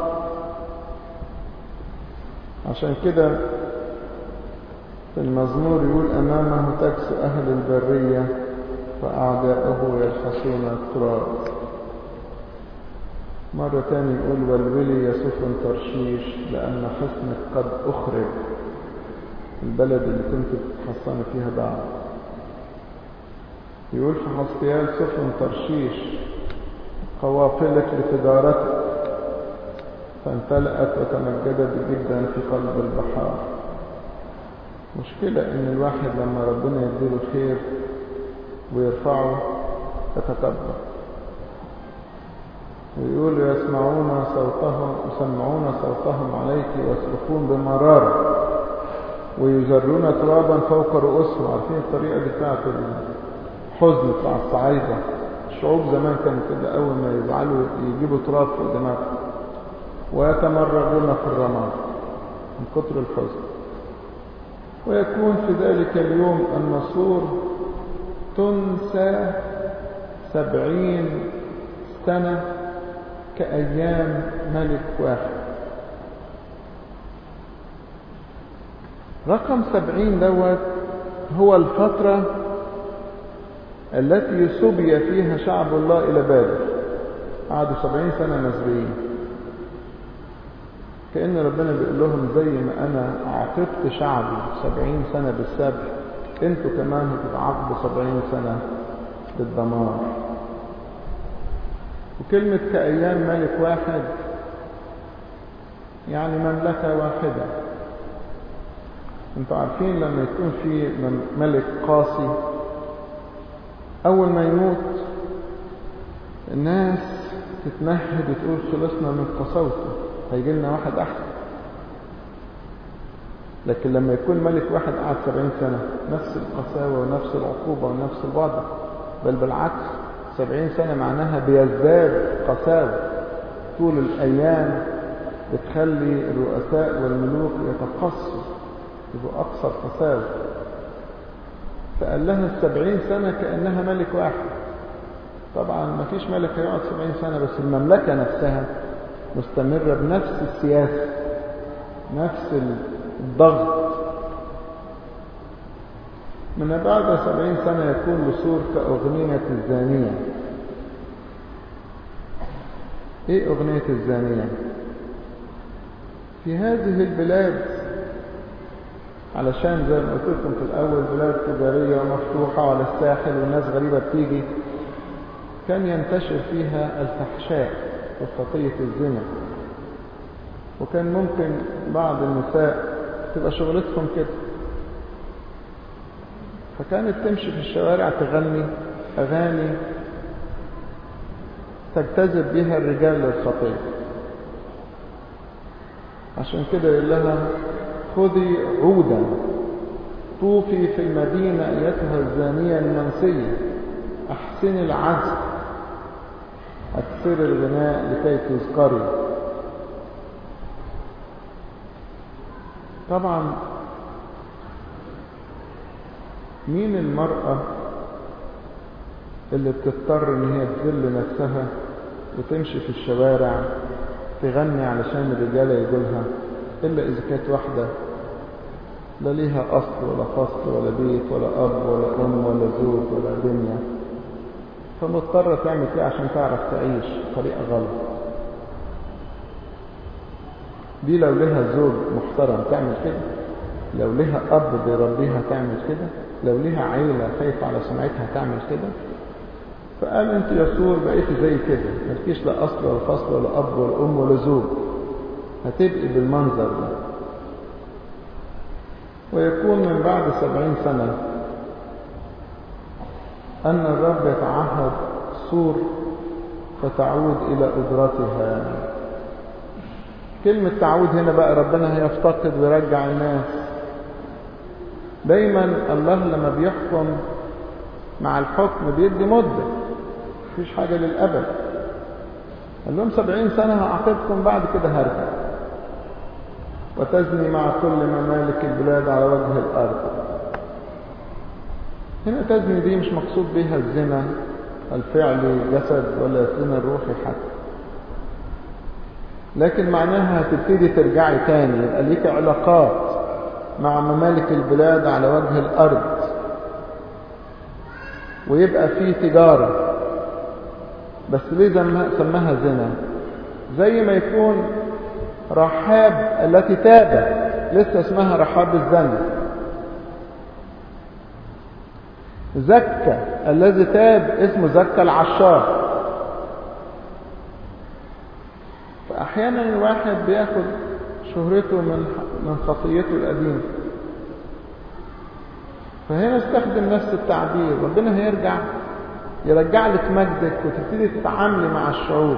عشان كده في المزمور يقول أمامه تكسو أهل البرية فأعداؤه يلحسون التراب. مرة تاني يقول والولي يا سفن ترشيش لأن حصنك قد أخرب، البلد اللي كنت بتحصن فيها بعض. يقول في حسقيال سفن ترشيش قوافلك لتجارتك فامتلأت وتمجدت جدا في قلب البحار. مشكلة ان الواحد لما ربنا يديله خير ويرفعه يتكبر. ويقول يسمعون صوتهم عليك ويصرخون بمرارة ويجرون ترابا فوق رؤوسهم. عارفين الطريقة دي بتاعت الحزن بتاع الصعايدة؟ الشعوب زمان كانوا كده أول ما يزعلوا يجيبوا تراب فوق دماغهم ويتمرغون في الرماد من كتر الحزن. ويكون في ذلك اليوم النصور تنسى 70 سنة كأيام ملك واحد. رقم 70 دوت هو الفترة التي سبي فيها شعب الله إلى بابل. قعدوا 70 سنة مسبيين، كأن ربنا بيقول لهم زي ما أنا عاقبت شعبي 70 سنة بالسبي، انتوا كمان هتتعاقبوا 70 سنة بالدمار. وكلمة كأيام ملك واحد يعني مملكة واحدة. انتوا عارفين لما يكون في ملك قاسي أول ما يموت الناس تتمهد وتقول خلصنا من قساوته، هيجي لنا واحد أحسن. لكن لما يكون ملك واحد قعد 70 سنة نفس القساوة ونفس العقوبة ونفس الوضع، بل بالعكس 70 سنة معناها بيزداد قساوة. طول الأيام بتخلي الرؤساء والملوك يتقصوا، يبقوا أكثر قساوة. فقال لها 70 سنة كأنها ملك واحد. طبعا ما فيش ملك هيقعد 70 سنة، بس المملكة نفسها مستمرة بنفس السياسة، نفس الضغط. من بعد 70 سنة يكون لصور كأغنية الزانية. ايه أغنية الزانية؟ في هذه البلاد، علشان زي ما قلت لكم في الأول بلاد تجارية ومفتوحة على الساحل والناس غريبة بتيجي، كان ينتشر فيها الفحشاء وخطية الزنا. وكان ممكن بعض النساء تبقى شغلتهم كده، فكانت تمشي في الشوارع تغني أغاني تجتذب بها الرجال للخطية. عشان كده يقول لها خذي عودا طوفي في المدينة أيتها الزانية المنسية، أحسني العزف، أكثر الغناء لكي تذكري. طبعا مين المرأة اللي بتضطر ان هي تذل نفسها وتمشي في الشوارع تغني علشان الرجالة يقولها، إلا إذا كانت واحدة لا ليها أصل ولا فصل ولا بيت ولا أب ولا أم ولا زوج ولا دنيا، فمضطرة تعمل كده عشان تعرف تعيش طريقة غلط. دي لو لها زوج محترم تعمل كده، لو لها أب بيربيها تعمل كده، لو لها عيلة خايفة على سمعتها تعمل كده. فقال انت يا سور بقيتي زي كده، مالكيش لا أصل ولا فصل ولا أب ولا أم ولا زوج، هتبقي بالمنظر ده. ويكون من بعد 70 سنة أن الرب يتعهد سور فتعود إلى قدرتها. كلمة تعود هنا بقى ربنا هيفتقد ويرجع الناس. دايما الله لما بيحكم مع الحكم بيدي مدة، مفيش حاجة للأبد. قال لهم 70 سنة هأعاقبكم، بعد كده هرجع. وتزني مع كل ممالك البلاد على وجه الأرض. هنا تزني دي مش مقصود بها الزنا الفعلي جسد ولا الزنا الروحي حتى، لكن معناها هتبتدي ترجعي تاني، يبقى ليك علاقات مع ممالك البلاد على وجه الأرض، ويبقى فيه تجارة. بس ليه سماها زنا؟ زي ما يكون رحاب التي تابت لسه اسمها رحاب الزنا، زكى الذي تاب اسمه زكى العشار. فأحيانا الواحد بياخد شهرته من خطيته القديمة، فهنا استخدم نفس التعبير. ربنا يرجع لك مجدك وتبتدي تتعاملي مع الشعوب.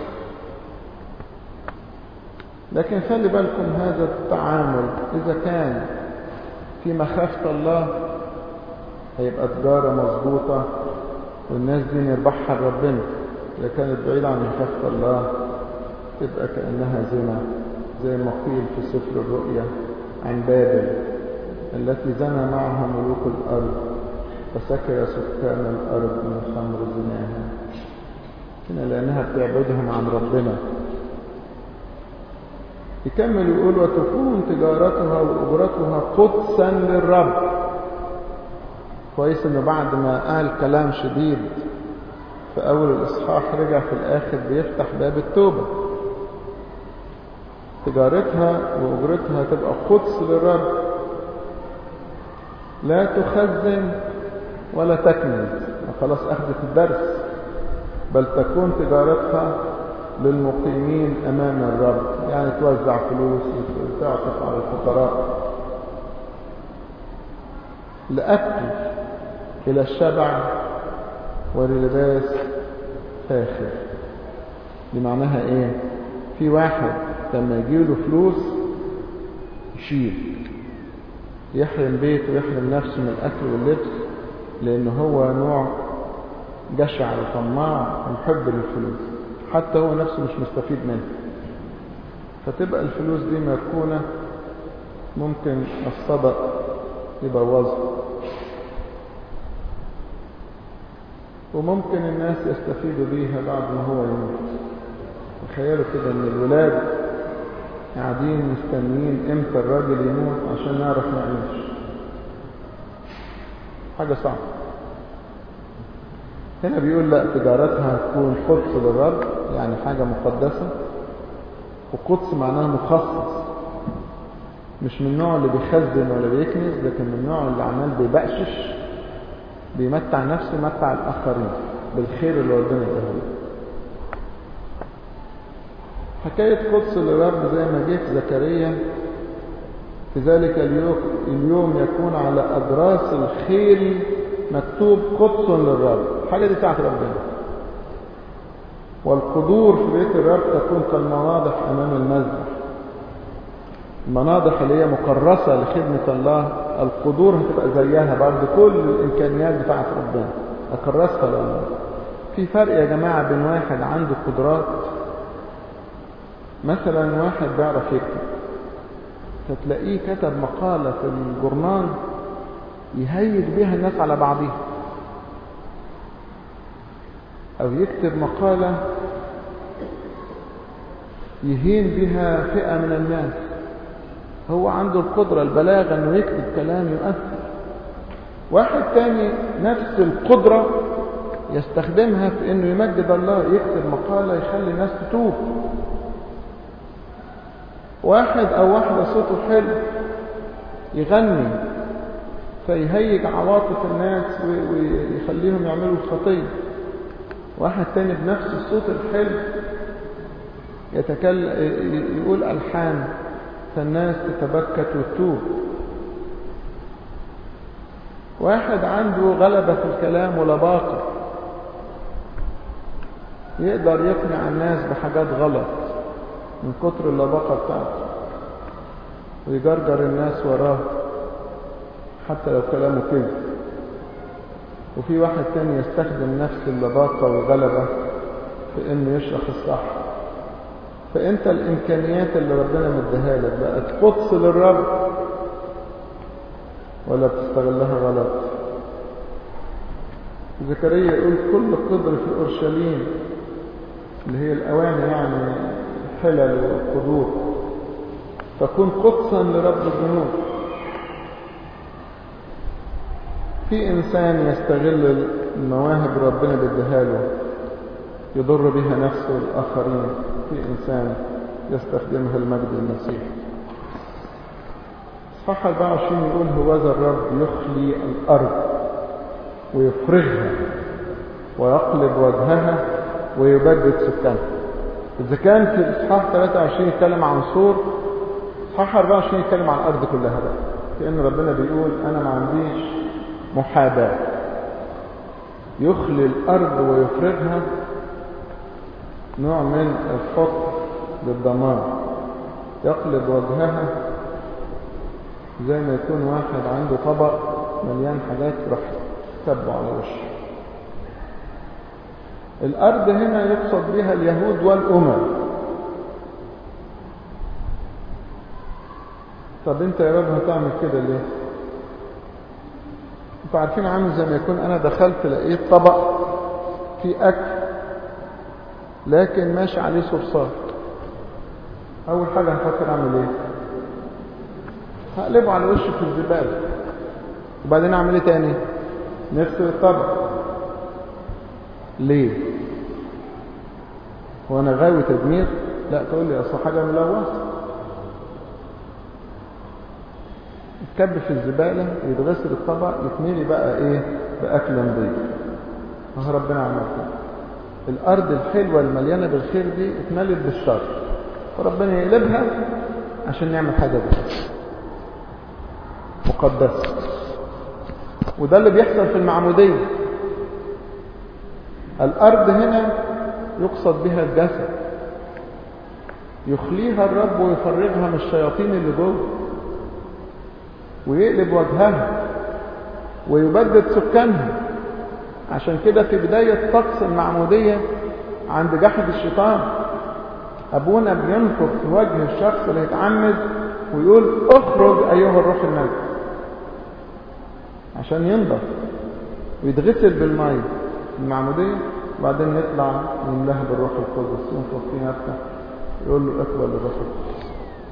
لكن خلي بالكم هذا التعامل إذا كان في مخافة الله هيبقى تجارة مظبوطة والناس دي نربحها لربنا. إذا كانت بعيدة عن مخافة الله تبقى كأنها زنا، زي ما قيل في سفر الرؤيا عن بابل التي زنى معها ملوك الأرض فسكر سكان الأرض من خمر زناها. هنا لأنها بتعبدهم عن ربنا. يكمل يقول وتكون تجارتها وأجرتها قدسا للرب. كويس إنه بعد ما قال كلام شديد في أول الإصحاح رجع في الآخر بيفتح باب التوبة. تجارتها وأجرتها تبقى قدس للرب، لا تخزن ولا تكنز. خلاص أخذت الدرس. بل تكون تجارتها للمقيمين أمام الرب، يعني توزع فلوس وتعطف على الفقراء، لأكل إلى الشبع وللباس فاخر. دي معناها إيه؟ في واحد لما يجيله فلوس يشيل، يحرم بيته ويحرم نفسه من الأكل واللبس، لأنه هو نوع جشع وطماع ومحب للفلوس، حتى هو نفسه مش مستفيد منها. فتبقى الفلوس دي مركونة، ممكن الصدق يبوظها، وممكن الناس يستفيدوا بيها بعد ما هو يموت. تخيلوا كده ان الولاد قاعدين مستنيين امتى الراجل يموت عشان نعرف نعيش. حاجة صعبة. هنا بيقول لا، تجارتها هتكون قدس للرب، يعني حاجة مقدسة. وقدس معناها مخصص، مش من النوع اللي بيخزن ولا بيكنز، لكن من النوع اللي عمال بيبقشش، بيمتع نفسه ويمتع الآخرين بالخير اللي ربنا اداله. حكاية قدس للرب زي ما جه في زكريا، في ذلك اليوم يكون على أجراس الخيل مكتوب قدس للرب. الحاجة دي بتاعت ربنا. والقدور في بيت الرب تكون كالمناضح أمام المذبح. المناضح اللي هي مكرسة لخدمة الله، القدور هتبقى زيها برضه، كل الإمكانيات بتاعت ربنا أكرسها لله. في فرق يا جماعة بين واحد عنده قدرات، مثلا واحد بيعرف يكتب، فتلاقيه كتب مقالة في الجورنال يهيج بيها الناس على بعضها، أو يكتب مقالة يهين بها فئة من الناس. هو عنده القدرة البلاغة أنه يكتب كلام يؤثر. واحد تاني نفس القدرة يستخدمها في أنه يمجد الله، يكتب مقالة يخلي الناس تتوب. واحد أو واحدة صوته حلو يغني فيهيج عواطف الناس ويخليهم يعملوا الخطية. واحد تاني بنفس الصوت الحلو يقول ألحان فالناس تتبكت وتتوب. واحد عنده غلبة في الكلام ولباقة، يقدر يقنع الناس بحاجات غلط من كتر اللباقة بتاعته، ويجرجر الناس وراه حتى لو كلامه كذب. وفي واحد تاني يستخدم نفس اللباقة والغلبة في انه يشرح الصح. فانت الامكانيات اللي ربنا مديها لك بقت قدس للرب ولا بتستغلها غلط؟ زكريا يقول كل قدر في اورشليم، اللي هي الاواني يعني الحلل والقدور، تكون قدسا لرب الجنود. في انسان يستغل المواهب ربنا بيديها له يضر بها نفسه والآخرين، في إنسان يستخدمها المجد المسيح. صح 24 يقول هوذا الرب يخلي الأرض ويفرغها ويقلب وجهها ويبدد سكانها. إذا كان في إصحاح 23 يتكلم عن سور، إصحاح 24 يتكلم عن الأرض كلها بقى، كأن ربنا بيقول أنا ما عنديش محاباة. يخلي الأرض ويفرغها نوع من الحكم للضمان. يقلب وجهها زي ما يكون واحد عنده طبق مليان حاجات راح تبع على وشه. الأرض هنا يقصد بها اليهود والأمم. طب انت يا رب هتعمل كده ليه؟ انتوا عارفين عامل زي ما يكون انا دخلت لقيت طبق فيه اكل لكن ماشي عليه صرصار. اول حاجة هفكر اعمل ايه؟ هقلبه على وشه في الزبالة. وبعدين اعمل ايه تاني؟ نغسل الطبق. ليه؟ هو انا غاوي تدمير؟ لا، تقول لي اصل حاجة ملوثة. يتكب في الزبالة، يتغسل الطبق، يتملي بقى ايه؟ باكل نظيف. ما ربنا عمل كده. الارض الحلوة المليانة بالخير دي اتملت بالشر، فربنا يقلبها عشان نعمل حاجة بس مقدسة. وده اللي بيحصل في المعمودية. الارض هنا يقصد بها الجسد، يخليها الرب ويفرغها من الشياطين اللي جوه، ويقلب وجهها ويبدد سكانها. عشان كده في بداية طقس المعمودية عند جحد الشيطان أبونا بينفخ في وجه الشخص اللي يتعمد ويقول اخرج أيها الروح النجس، عشان ينضف ويتغسل بالماء المعمودية. وبعدين يطلع يملاها بالروح القدس، ينفخ في نفسه يقول له اقبل الروح القدس.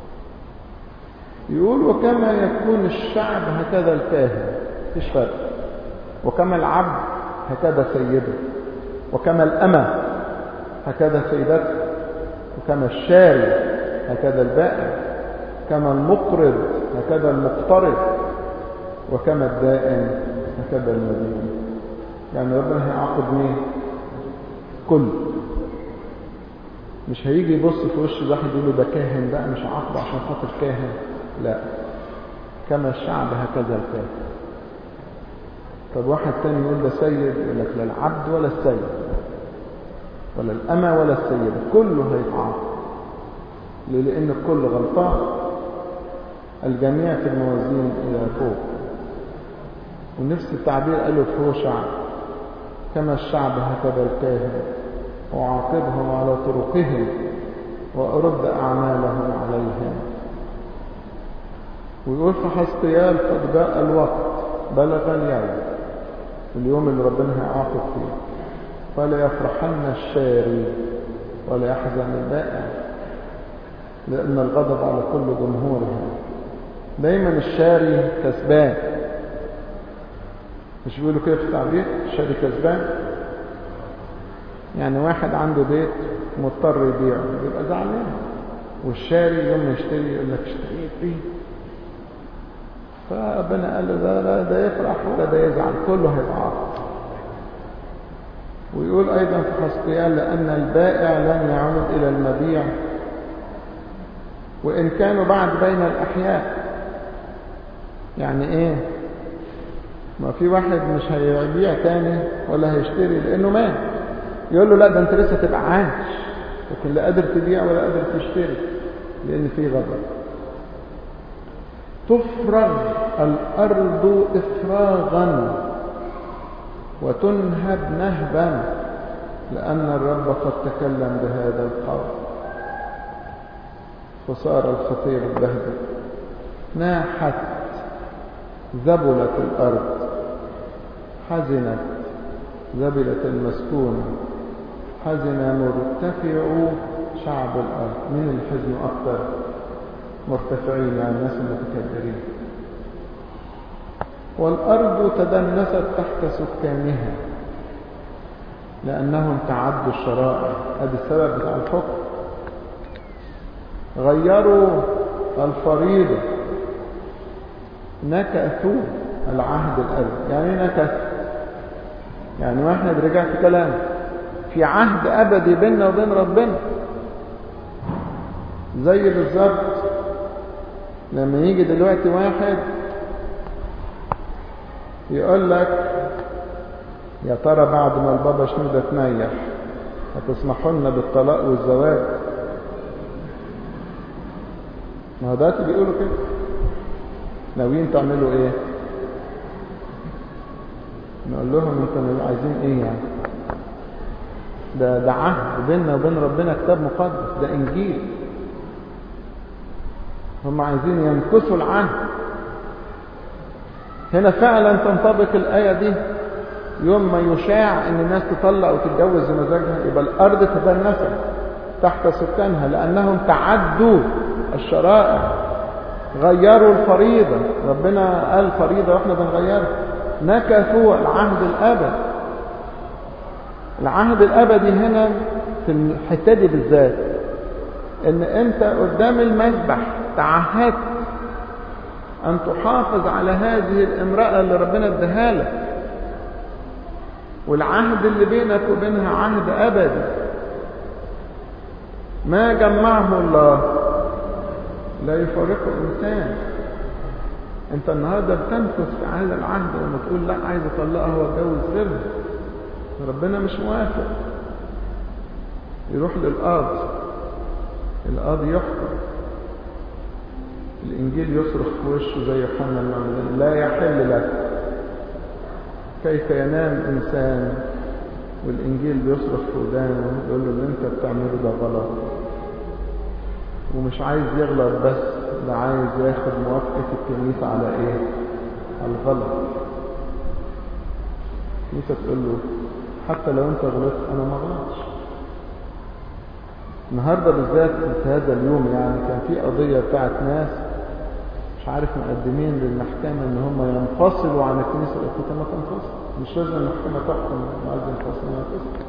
يقول وكما يكون الشعب هكذا الكاهن، مفيش فرق. وكما العبد هكذا سيده، وكما الأمة هكذا سيدته، وكما الشاري هكذا البائع، كما المقرض هكذا المقترض، وكما الدائن هكذا المدين. يعني ربنا هيعاقب مين؟ كل. مش هيجي يبص في وش واحد يقول له ده كاهن بقى مش هعاقبه عشان خاطر كاهن، لا. كما الشعب هكذا الكاهن. طب واحد تاني يقول ده سيد، يقول لك لا العبد ولا السيد ولا الأمة ولا السيد، كله هيتعاقب. لأن الكل غلطان، الجميع في الموازين إلى فوق. ونفس التعبير قاله في هوشع كما الشعب هكذا الكاهن، وأعاقبهم على طرقهم وأرد أعمالهم عليهم. ويقول في حزقيال قد جاء الوقت، بلغ اليوم اللي ربنا هيعاقب فيه، فلا يفرحن الشاري ولا يحزن البائع، لأن الغضب على كل جمهورهم. دايما الشاري كسبان، مش بيقولوا كده في التعبير الشاري كسبان؟ يعني واحد عنده بيت مضطر يبيعه يبقى زعلان، والشاري يوم يشتري يقول لك اشتريت بيه. فربنا قال له ده يفرح ولا ده يزعل، كله هيتعاقب. ويقول أيضا في حزقيال لأن البائع لن يعود إلى المبيع وإن كانوا بعد بين الأحياء. يعني إيه؟ ما في واحد مش هيبيع تاني ولا هيشتري لأنه مات، يقول له لا ده أنت لسه تبقى عايش، لكن لا قادر تبيع ولا قادر تشتري لأن في غضب. تفرغ الأرض إفراغا وتنهب نهبا لأن الرب قد تكلم بهذا القول. فصار الخطير البهدل، ناحت ذبلت الأرض، حزنت ذبلت المسكونة، حزن مرتفع شعب الأرض. من الحزن أكثر؟ مرتفعين، يعني الناس المتكبرين. والأرض تدنست تحت سكانها لأنهم تعدوا الشرائع. هذا السبب بتاع الحكم. غيروا الفريضة، نكثوا العهد الأبدي. يعني نكث، يعني واحد رجع في كلامه، في عهد أبدي بيننا وبين ربنا. زي بالظبط لما يجي دلوقتي واحد يقول لك يا ترى بعد ما البابا شنودة تنيح هتسمحوا لنا بالطلاق والزواج؟ ما هو دلوقتي بيقولوا كده. ناويين تعملوا ايه؟ نقول لهم انتوا عايزين ايه يعني؟ ده عهد بيننا وبين ربنا، كتاب مقدس، ده انجيل. هم عايزين ينكسوا العهد. هنا فعلا تنطبق الآية دي، يوم ما يشاع ان الناس تطلق وتتجوز بمزاجها يبقى الارض تدنست تحت سكانها، لانهم تعدوا الشرائع، غيروا الفريضة. ربنا قال فريضة واحنا بنغيرها. نكثوا العهد الابدي. العهد الابدي هنا في الحتة دي بالذات، ان انت قدام المذبح تعهدت ان تحافظ على هذه الامرأة اللي ربنا اداها لك، والعهد اللي بينك وبينها عهد ابدي. ما جمعه الله لا يفارقه انسان. انت النهارده بتنفذ في هذا العهد لما تقول لا عايز اطلقها واتجوز غيرها، ربنا مش موافق، يروح للقاضي، القاضي يحكم. الانجيل يصرخ في وشه زي يوحنا المعمدان: لا يحل لك. كيف ينام انسان والانجيل بيصرخ في ودانه يقول له اللي انت بتعمله ده غلط؟ ومش عايز يغلط بس، ده عايز ياخد موافقة الكنيسة على ايه؟ على الغلط. الكنيسة تقول له حتى لو انت غلطت انا ما غلطش. النهارده بالذات في هذا اليوم يعني كان في قضية بتاعت ناس مش عارف مقدمين للمحكمة ان هم ينفصلوا عن الكنيسة القبطية. ما تنفصل، مش لازم المحكمة تحكم مؤذن فصل، ما تنفصل،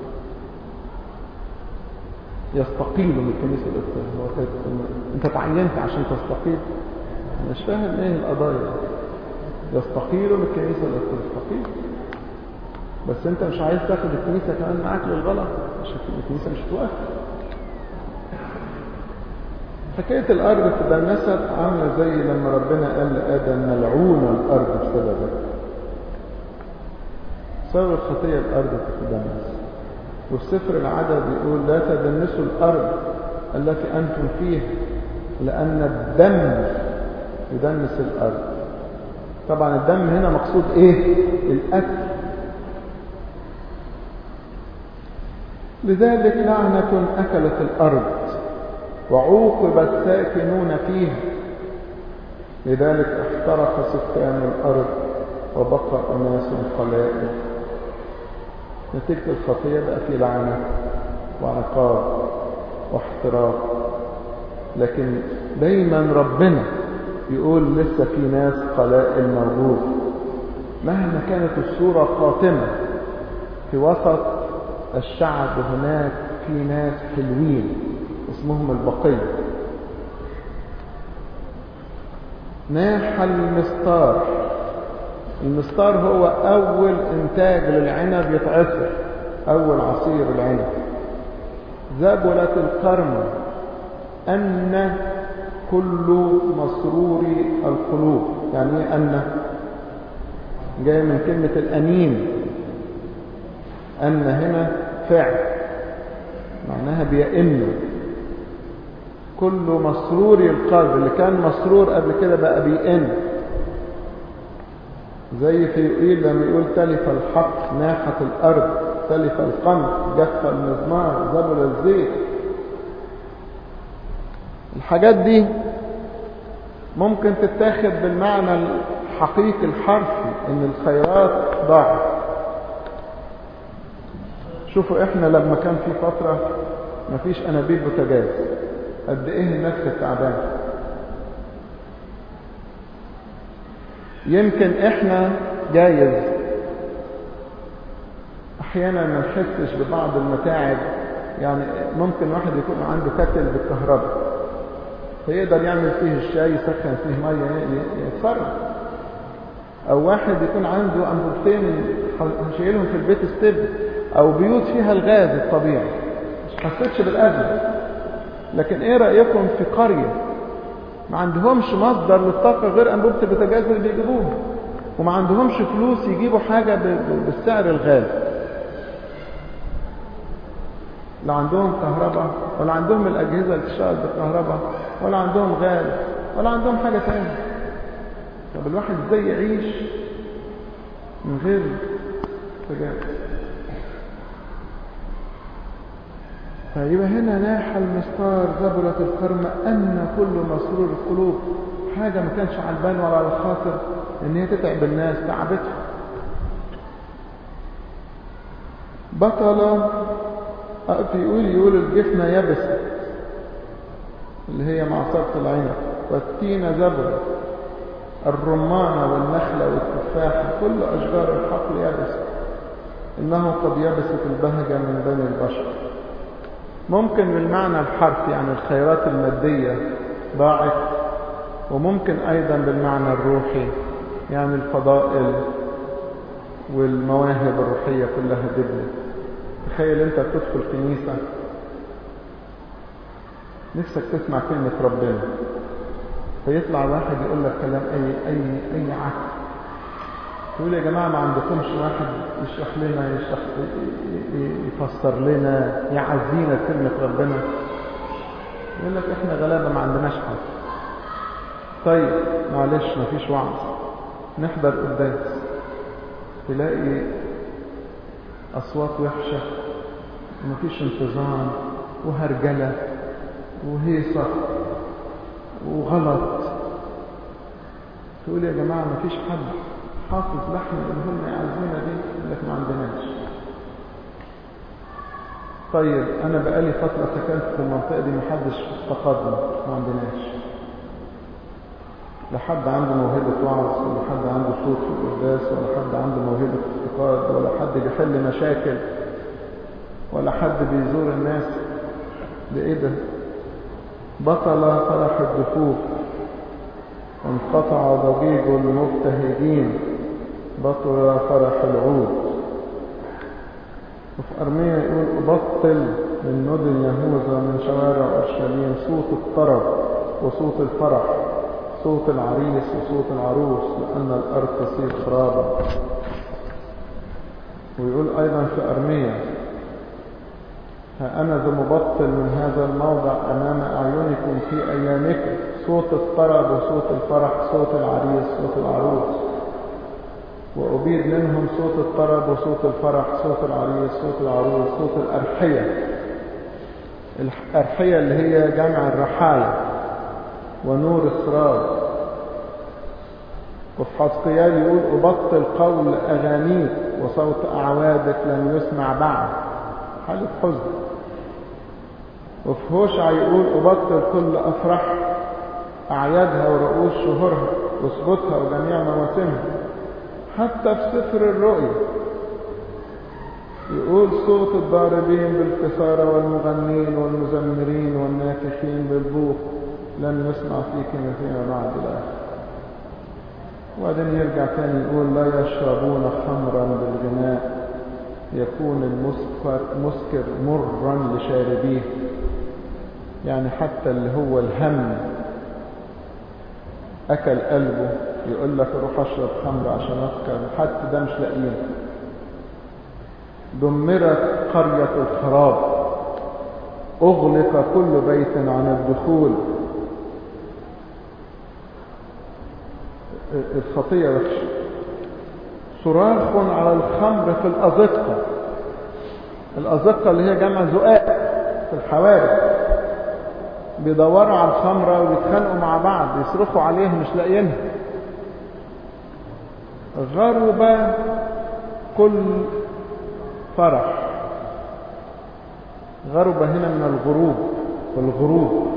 يستقيلوا من الكنيسة القبطية. هو انت تعينت عشان تستقيل؟ مش فاهم ايه القضايا. يستقيلوا من الكنيسة القبطية، يستقيل، بس انت مش عايز تاخد الكنيسة كمان معاك للغلط عشان الكنيسة مش توافق. حكاية الأرض تدنست عاملة زي لما ربنا قال لآدم ملعونة الأرض بسببك. سبب الخطية الأرض تتدنس. وفي سفر العدد بيقول لا تدنسوا الأرض التي أنتم فيها لأن الدم يدنس الأرض. طبعا الدم هنا مقصود إيه؟ القتل. لذلك لعنة أكلت الأرض وعوقب الساكنون فيها. لذلك احترق سكان الأرض وبقى أناس قلائل. نتيجة الخطية بقى في لعنة وعقاب واحتراق. لكن دايما ربنا يقول لسه في ناس قلائل موجود. مهما كانت الصورة قاتمة في وسط الشعب هناك في ناس حلوين اسمهم البقية. ناح المستار. المستار هو أول إنتاج للعنب يتعصر، أول عصير العنب. زبلة الكرم أن كل مسرور القلوب. يعني ايه أن؟ جاي من كلمة الأنين. أن هنا فعل معناها بيئن. كل مسرور القلب، اللي كان مسرور قبل كده بقى بيئن. زي في يقول لما يقول تلف الحق ناحت الأرض، تلف القمح جف المزمار زبل الزيت. الحاجات دي ممكن تتاخد بالمعنى الحقيقي الحرفي ان الخيرات ضاعت. شوفوا احنا لما كان في فترة مفيش انابيب بوتاجاز، قد ايه الناس كانت تعبانه. يمكن احنا جايز احيانا ما نحسش ببعض المتاعب. يعني ممكن واحد يكون عنده كتل بالكهرباء فيقدر يعمل فيه الشاي، يسخن فيه ميه، يتصرف. او واحد يكون عنده انبوبتين هشيلهم في البيت استبن، او بيوت فيها الغاز الطبيعي مش حسيتش بالأزمة. لكن ايه رأيكم في قرية ما عندهمش مصدر للطاقة غير انبوبة البوتاجاز اللي بيجيبوها، وما عندهمش فلوس يجيبوا حاجة بالسعر الغالي، لا عندهم كهرباء ولا عندهم الأجهزة اللي تشتغل بالكهرباء ولا عندهم غاز ولا عندهم حاجة تانية. طب الواحد ازاي يعيش من غير بوتاجاز؟ فيبقى هنا ناح المستار زبلة الكرم أن كل مسرور القلوب. حاجة ما كانش على البال ولا على الخاطر ان هي تتعب الناس، تعبتهم. بطل يقول الجفنة يبست اللي هي معصرة العنب، والتين زبرة، الرمان والنخلة والتفاح، كل أشجار الحقل يبست، إنه قد يبست البهجة من بني البشر. ممكن بالمعنى الحرفي يعني الخيرات المادية ضاعت، وممكن أيضا بالمعنى الروحي يعني الفضائل والمواهب الروحية كلها دبلت. تخيل أنت تدخل كنيسة نفسك تسمع كلمة ربنا، فيطلع واحد يقول لك كلام أي عكس. تقول يا جماعة ما عندكمش واحد يشرح لنا، يفسر لنا، يعزينا كلمة ربنا؟ يقول لك احنا غلابة ما عندناش حد. طيب معلش مفيش وعظ، نحضر قداس تلاقي أصوات وحشة ومفيش انتظام وهرجلة وهيصة وغلط. تقول يا جماعة مفيش حد حافظ لحن يقول لنا يعزينا دي؟ يقول لك ما عندناش. طيب أنا بقالي فترة سكنت في المنطقة دي محدش فقدني، ما عندناش. لا حد عنده موهبة وعظ، ولا حد عنده صوت في القداس، ولا حد عنده موهبة افتقاد، ولا حد بيحل مشاكل، ولا حد بيزور الناس. ده ايه ده؟ بطل فرح الدفوف، انقطع ضجيج المبتهجين، بطل فرح العود. وفي أرميا يقول أبطل من مدن يهوذا من شوارع أورشليم صوت الطرب وصوت الفرح، صوت العريس وصوت العروس، لأن الأرض تصير خرابا. ويقول أيضا في أرميا ها أنا ذا مبطل من هذا الموضع أمام أعينكم في أيامكم، صوت الطرب وصوت الفرح، صوت العريس صوت العروس. وأبيد منهم صوت الطرب وصوت الفرح، صوت العريس صوت العروس، صوت الأرحية. الأرحية اللي هي جمع الرحايا ونور السراج. وفي حزقيال يقول أبطل قول أغانيك وصوت أعوادك لم يسمع بعد، حالة حزن. وفي هوشع يقول أبطل كل أفراح أعيادها ورؤوس شهورها وسبوتها وجميع مواسمها. حتى في سفر الرؤيا يقول صوت الضاربين بالكسارة والمغنين والمزمرين والنافخين بالبوق لم يسمع فيك مثيل بعد الآخر. وبعدين يرجع تاني يقول لا يشربون خمرا بالغناء، يكون المسكر مرا لشاربيه. يعني حتى اللي هو الهم أكل قلبه يقول لك روح أشرب خمر عشان أسكر، حتى ده مش لاقيين. دمرت قرية الخراب، أغلق كل بيت عن الدخول. الخطية وحشة. صراخ على الخمر في الأزقة، الأزقة اللي هي جمع زقاق في الحواري، بيدوروا على الخمرة ويتخانقوا مع بعض، يصرخوا عليها مش لاقيينها. غرب كل فرح. غرب هنا من الغروب، والغروب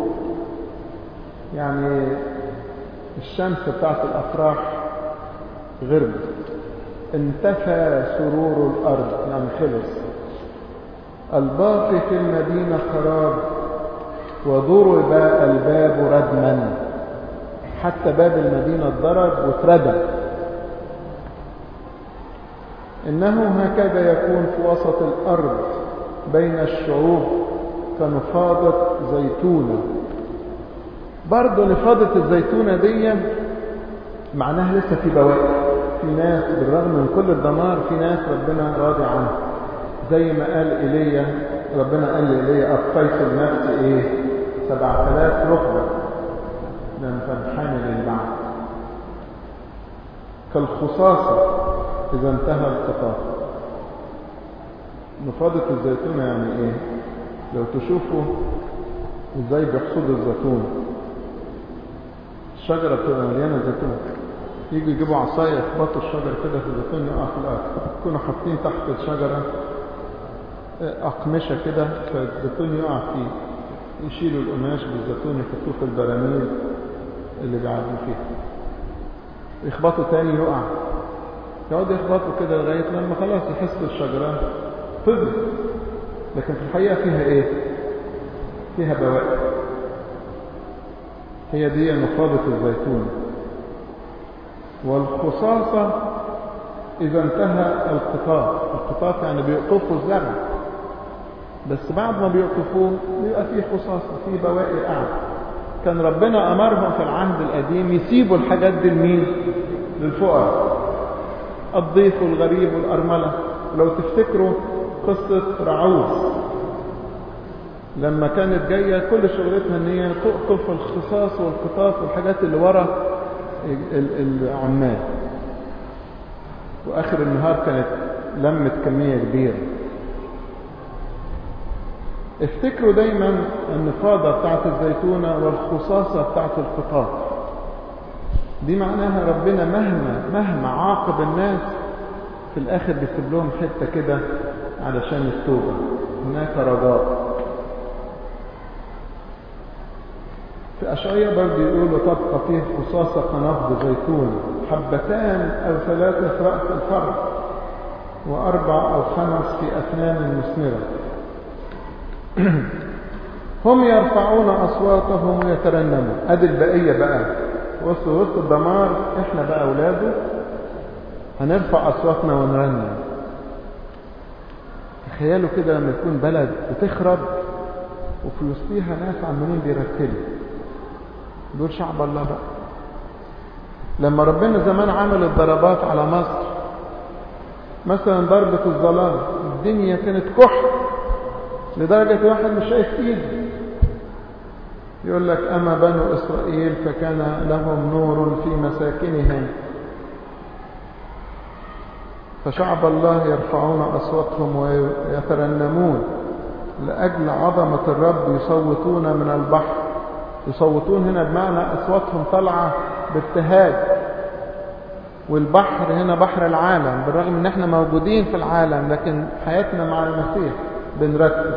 يعني الشمس بتاعت الأفراح غربت. انتفى سرور الأرض يعني خلص. الباقي في المدينة خراب، وضرب الباب ردما. حتى باب المدينة اتضرب واتردم. إنه هكذا يكون في وسط الأرض بين الشعوب كنفاضة زيتونة. برضو نفاضة الزيتونة دي معناها لسه في بواقي، في ناس بالرغم من كل الدمار في ناس ربنا راضي عنها. زي ما قال إيليا، ربنا قال لإيليا أبقيت لنفسي 7000 ركبة لم تنحني للبعض كالخصاصة إذا انتهى القطاف. نفاضة الزيتونة يعني إيه؟ لو تشوفوا إزاي بيحصدوا الزيتون، الشجرة بتبقى مليانة زيتون، يجوا يجيبوا عصاية يخبطوا الشجرة كده في الزيتون يقع في الأرض، يكونوا حاطين تحت الشجرة أقمشة كده فالزيتون يقع فيه، يشيلوا القماش بالزيتون يحطوه في البراميل اللي بيعدوا فيها، يخبطوا تاني يقع، يقعدوا يخبطوا كده لغاية لما خلاص يحسوا الشجرة فضلت، لكن في الحقيقة فيها ايه؟ فيها بواقي. هي دي نقابة الزيتون. والخصاصة إذا انتهى القطاف يعني بيقطفوا الزرع، بس بعد ما بيقطفوه بيبقى فيه خصاصة، فيه بواقي قاعدة. كان ربنا أمرهم في العهد القديم يسيبوا الحاجات دي لمين؟ للفقراء، الضيف والغريب والأرملة. لو تفتكروا قصة رعوز لما كانت جاية كل شغلتها ان هي تقطف الخصاص والقطاف والحاجات اللي ورا العمال، واخر النهار كانت لمت كمية كبيرة. افتكروا دايما النفاضة بتاعت الزيتونة والخصاصة بتاعت القطاف دي معناها ربنا مهما عاقب الناس في الاخر بيسيب لهم حتة كده علشان التوبة، هناك رجاء. في أشعياء برضه يقول وتبقى فيه خصاصة كنفض زيتون، حبتان أو 3 في رأس الفرع، و4 أو 5 في أثنان المثمرة. هم يرفعون أصواتهم ويترنمون. أدي البقية بقى وسط الدمار، إحنا بقى أولاده هنرفع أصواتنا ونرنم. تخيلوا كده لما يكون بلد بتخرب وفي وسطيها ناس عمالين بيرتلوا، دول شعب الله بقى. لما ربنا زمان عمل الضربات على مصر، مثلا ضربة الظلام، الدنيا كانت كحل لدرجة واحد مش شايف ايده، يقول لك أما بنو إسرائيل فكان لهم نور في مساكنهم. فشعب الله يرفعون أصواتهم ويترنمون لأجل عظمة الرب، يصوتون من البحر. يصوتون هنا بمعنى أصواتهم طالعة بابتهاج. والبحر هنا بحر العالم، بالرغم ان احنا موجودين في العالم لكن حياتنا مع المسيح بنركز.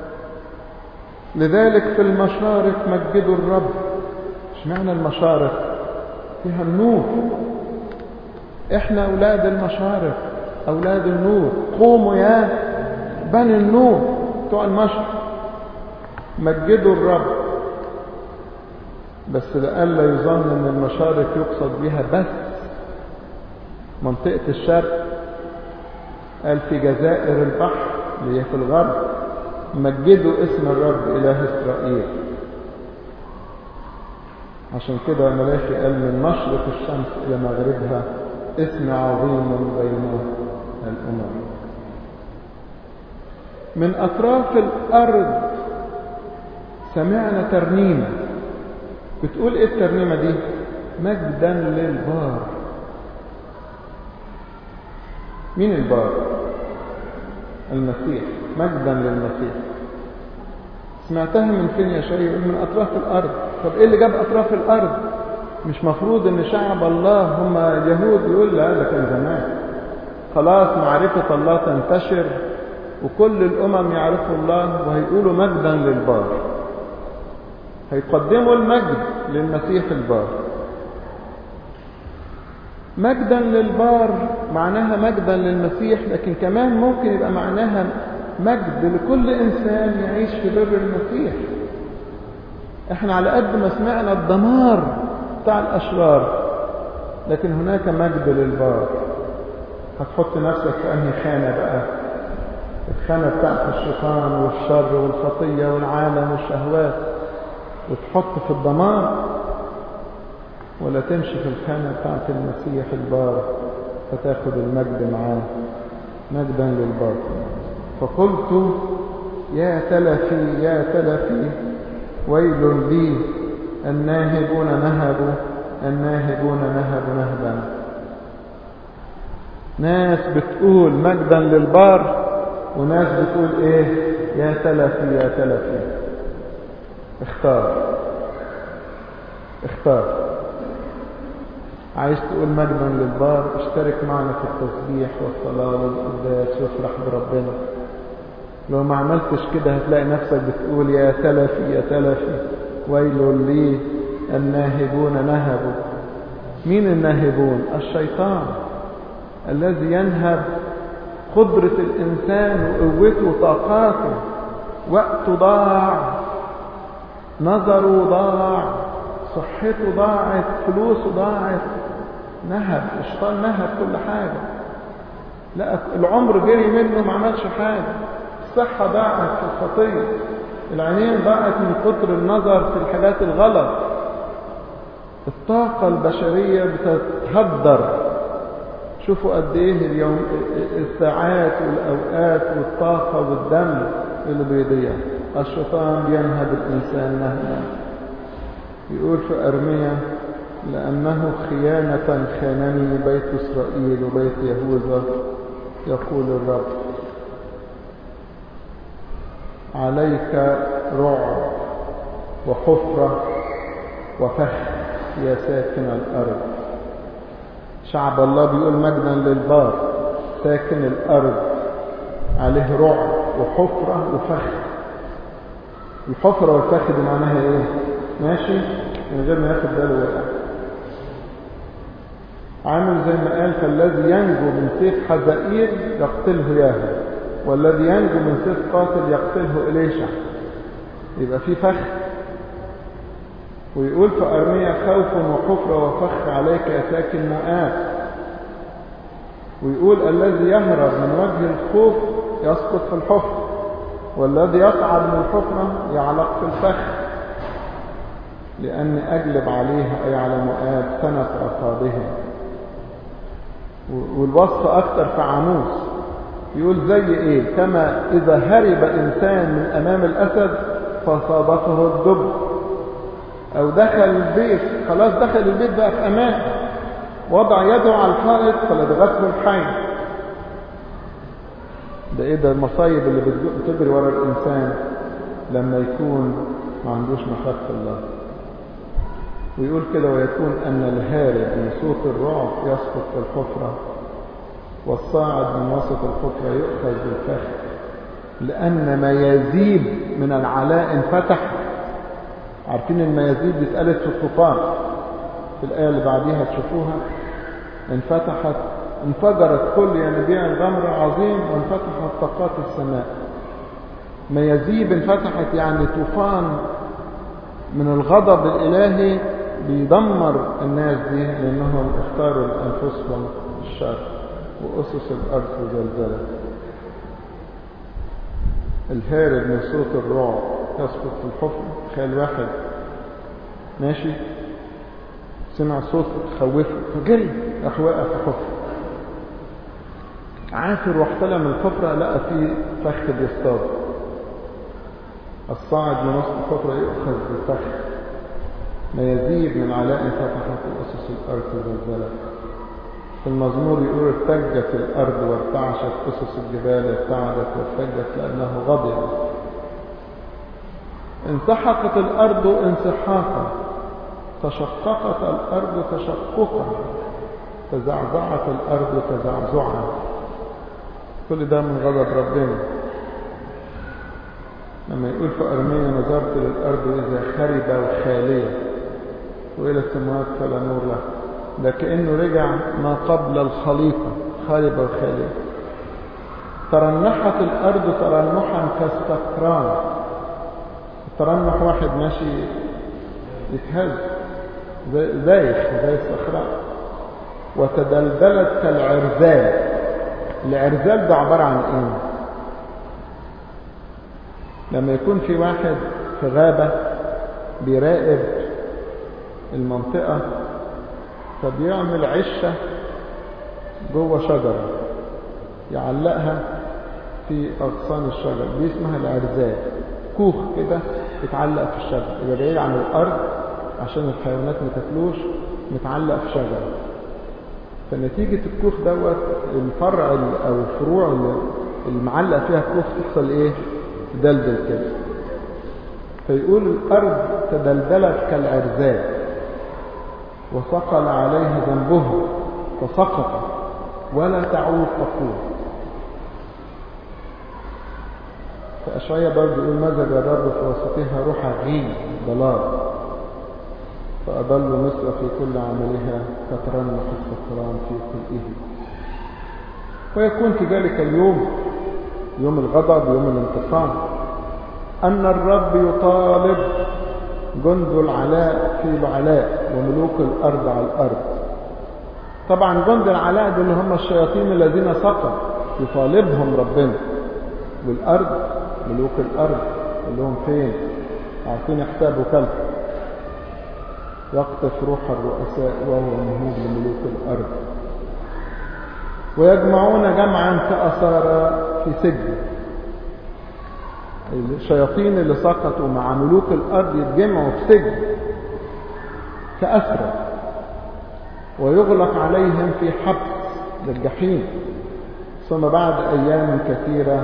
لذلك في المشارق مجدوا الرب. اشمعنى المشارق؟ فيها النور، احنا اولاد المشارق، اولاد النور. قوموا يا بني النور بتوع المشرق، مجدوا الرب. بس لألا يظن ان المشارق يقصد بها بس منطقة الشرق، قال في جزائر البحر اللي هي في الغرب مجدوا اسم الرب إله إسرائيل. عشان كده ملاكي قال من مشرق الشمس إلى مغربها اسم عظيم بين الأمم. من أطراف الأرض سمعنا ترنيمة بتقول إيه الترنيمة دي؟ مجدا للبار. مين البار؟ المسيح، مجدا للمسيح. سمعتها من فين يا شيخ؟ يقول من أطراف الأرض. طب إيه اللي جاب أطراف الأرض؟ مش مفروض إن شعب الله هم اليهود؟ يقول لا، ده كان زمان. خلاص معرفة الله تنتشر وكل الأمم يعرفوا الله وهيقولوا مجدا للبار، هيقدموا المجد للمسيح البار. مجدا للبار معناها مجدا للمسيح، لكن كمان ممكن يبقى معناها مجد لكل إنسان يعيش في بر المسيح. احنا على قد ما سمعنا الدمار بتاع الأشرار، لكن هناك مجد للبار. هتحط نفسك في أنهي خانة بقى؟ الخانة بتاعت الشيطان والشر والخطية والعالم والشهوات وتحط في الدمار، ولا تمشي في الخانة بتاعت المسيح البار فتاخد المجد معاه؟ مجدا للبار. فقلت يا تلفي يا تلفي، ويل لي، الناهبون نهبوا، الناهبون نهبوا نهبا. ناس بتقول مجدا للبار وناس بتقول ايه؟ يا تلفي يا تلفي. اختار. عايز تقول مجدا للبار، اشترك معنا في التسبيح والصلاة والقداس وافرح بربنا. لو ما عملتش كده هتلاقي نفسك بتقول يا تلفي يا تلفي، ويل لي الناهبون نهبوا. مين الناهبون؟ الشيطان الذي ينهب قدرة الإنسان وقوته وطاقاته. وقته ضاع، نظره ضاع، صحته ضاعت، فلوسه ضاعت، نهب. الشيطان نهب كل حاجة. لا، العمر جري منه ما عملش حاجة. الصحة ضاعت في الخطية، العينين ضاعت من كتر النظر في الحاجات الغلط. الطاقة البشرية بتتهدر. شوفوا قد ايه اليوم الساعات والأوقات والطاقة والدم اللي بيضيع. الشيطان بينهب الإنسان نهبا. يقول في أرميا: لأنه خيانة خانني بيت إسرائيل وبيت يهوذا، يقول الرب. عليك رعب وحفرة وفخ يا ساكن الأرض. شعب الله بيقول مجدا للبار، ساكن الأرض عليه رعب وحفرة وفخ. الحفرة والفخ دي معناها ايه؟ ماشي من غير ما ياخد باله وقع. عامل زي ما قال: فالذي ينجو من سيف حزائيل يقتله ياهو، والذي ينجو من سيف قاتل يقتله إليشع. يبقى في فخ. ويقول في أرميا: خوف وحفرة وفخ عليك يا ساكن مؤاب. ويقول: الذي يهرب من وجه الخوف يسقط في الحفر، والذي يصعد من الحفرة يعلق في الفخ، لأن أجلب عليها أي على مؤاب سنة عقابهم. والوصف أكثر في عاموس، يقول زي إيه؟ كما إذا هرب إنسان من أمام الأسد فصادفه الدب، أو دخل البيت، خلاص دخل البيت بقى في أمان، وضع يده على الحائط فلدغته الحي. ده إيه ده المصايب اللي بتجري ورا الإنسان لما يكون ما عندوش مخافة الله. ويقول كده: ويكون أن الهارب من صوت الرعب يسقط في الحفرة، والصاعد من وسط الحفرة يؤخذ بالفخ، لأن ميازيب من العلاء انفتح. عارفين الميازيب دي اتقالت في الطوفان، في الآية اللي بعديها تشوفوها: انفتحت، انفجرت كل ينابيع الغمر عظيم، وانفتحت طاقات السماء. ميازيب انفتحت يعني طوفان من الغضب الإلهي بيدمر الناس دي، لأنهم اختاروا لأنفسهم الشر، وأسس الأرض زلزلت. الهارب من صوت الرعب يسقط في الحفر. تخيل واحد ماشي سمع صوت تخوفه فجري راح واقع في حفر، عافر واحتلم من الحفرة لقى فيه فخ بيصطاد. الصاعد من وسط الحفرة يؤخذ بالفخ. ميازيب من علاء فتحت أسس الأرض زلزلت. في المزمور يقول: ارتجت الأرض وارتعشت أسس الجبال، ارتعدت وارتجت لأنه غضب. انسحقت الأرض انسحاقا، تشققت الأرض تشققا، تزعزعت الأرض تزعزعا. كل ده من غضب ربنا. لما يقول في أرميا: نظرت للأرض إذا خربة وخالية، وإلى السماوات فلا نور له. ده كأنه رجع ما قبل الخليقة، خاربة وخالية. ترنحت الأرض ترنحا كالسكران. ترنح واحد ماشي يتهز زي الصخرة. وتدلدلت كالعرزال. العرزال ده عبارة عن ايه؟ لما يكون في واحد في غابة بيراقب المنطقة، فبيعمل عشة جوه شجرة يعلقها في أغصان الشجر، دي اسمها العرزال. كوخ كده يتعلق في الشجر، يبقى بعيد عن الأرض عشان الحيوانات ما تاكلوش، متعلق في شجرة. فنتيجة الكوخ دوت الفرع أو الفروع المعلق فيها الكوخ تحصل إيه؟ دلدل كده. فيقول الأرض تدلدلت كالعرزال. وثقل عليه ذنبه فسقط ولا تعود تقوم. فأشعياء برضه يقول مزج الرب في وسطها روح غي ضلال فأضل مصر في كل عملها فترنح السكران في كلئه. ويكون في ذلك اليوم يوم الغضب يوم الانتقام أن الرب يطالب جند العلاء في العلاء وملوك الأرض على الأرض. طبعا جند العلاء دول اللي هم الشياطين الذين سقطوا يطالبهم ربنا، والأرض ملوك الأرض اللي هم فين؟ عارفين يحسابوا كلب يقطف روح الرؤساء وهو مهوب لملوك الأرض. ويجمعون جمعا كأسارى في سجن. الشياطين اللي سقطوا مع ملوك الأرض يتجمعوا في سجن كأسرى ويغلق عليهم في حبس للجحيم، ثم بعد أيام كثيرة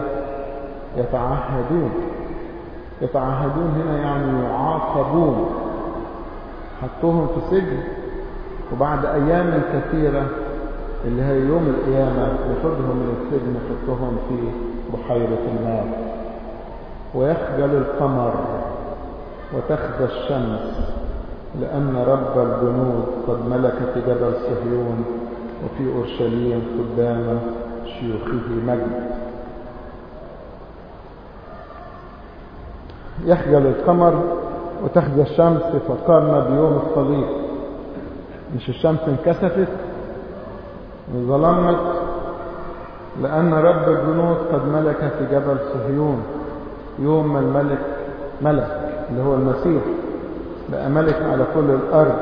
يتعهدون هنا يعني يعاقبون. حطوهم في سجن وبعد أيام كثيرة اللي هي يوم القيامة يخرجهم من السجن يحطهم في بحيرة النار. ويخجل القمر وتخزى الشمس لأن رب الجنود قد ملك في جبل صهيون وفي أورشليم قدام شيوخه مجد. يخجل القمر وتخزى الشمس فكرنا بيوم الصليب، مش الشمس انكسفت وظلمت لأن رب الجنود قد ملك في جبل صهيون. يوم ما الملك ملك اللي هو المسيح بقى ملك على كل الأرض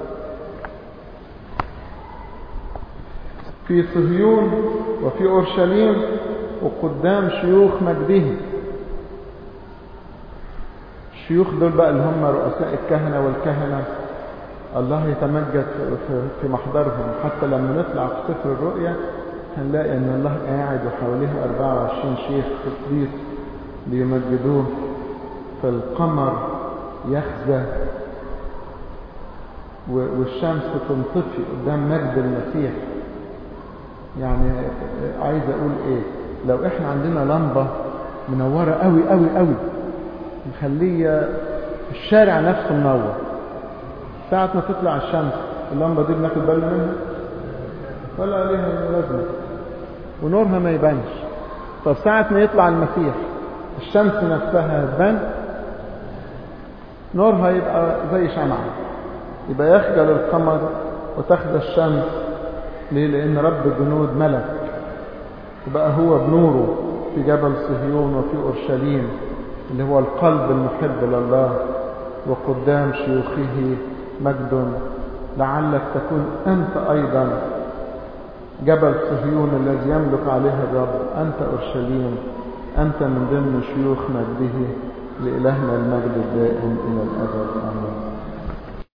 في صهيون وفي أورشليم وقدام شيوخ مجده. الشيوخ دول بقى اللي هم رؤساء الكهنة والكهنة الله يتمجد في محضرهم. حتى لما نطلع في سفر الرؤيا هنلاقي ان الله قاعد وحواليه 24 شيخ قديس بيمجدوه. فالقمر يخزى والشمس تنطفي قدام مجد المسيح. يعني عايز اقول ايه، لو احنا عندنا لمبة منورة قوي قوي قوي مخليه الشارع نفسه منور، ساعة ما تطلع الشمس اللمبة دي بناخد بالنا منها ولا عليها لازمة ونورها ما يبانش. طب ساعة ما يطلع المسيح الشمس نفسها هتبان، نورها يبقى زي شمعة. يبقى يخجل القمر وتخزى الشمس. ليه؟ لأن رب الجنود ملك وبقى هو بنوره في جبل صهيون وفي أورشليم اللي هو القلب المحب لله وقدام شيوخه مجد. لعلك تكون أنت أيضا جبل صهيون الذي يملك عليه الرب، أنت أورشليم، أنت من ضمن شيوخ مجده. لإلهنا المجد الدائم إلى الأبد. آمين.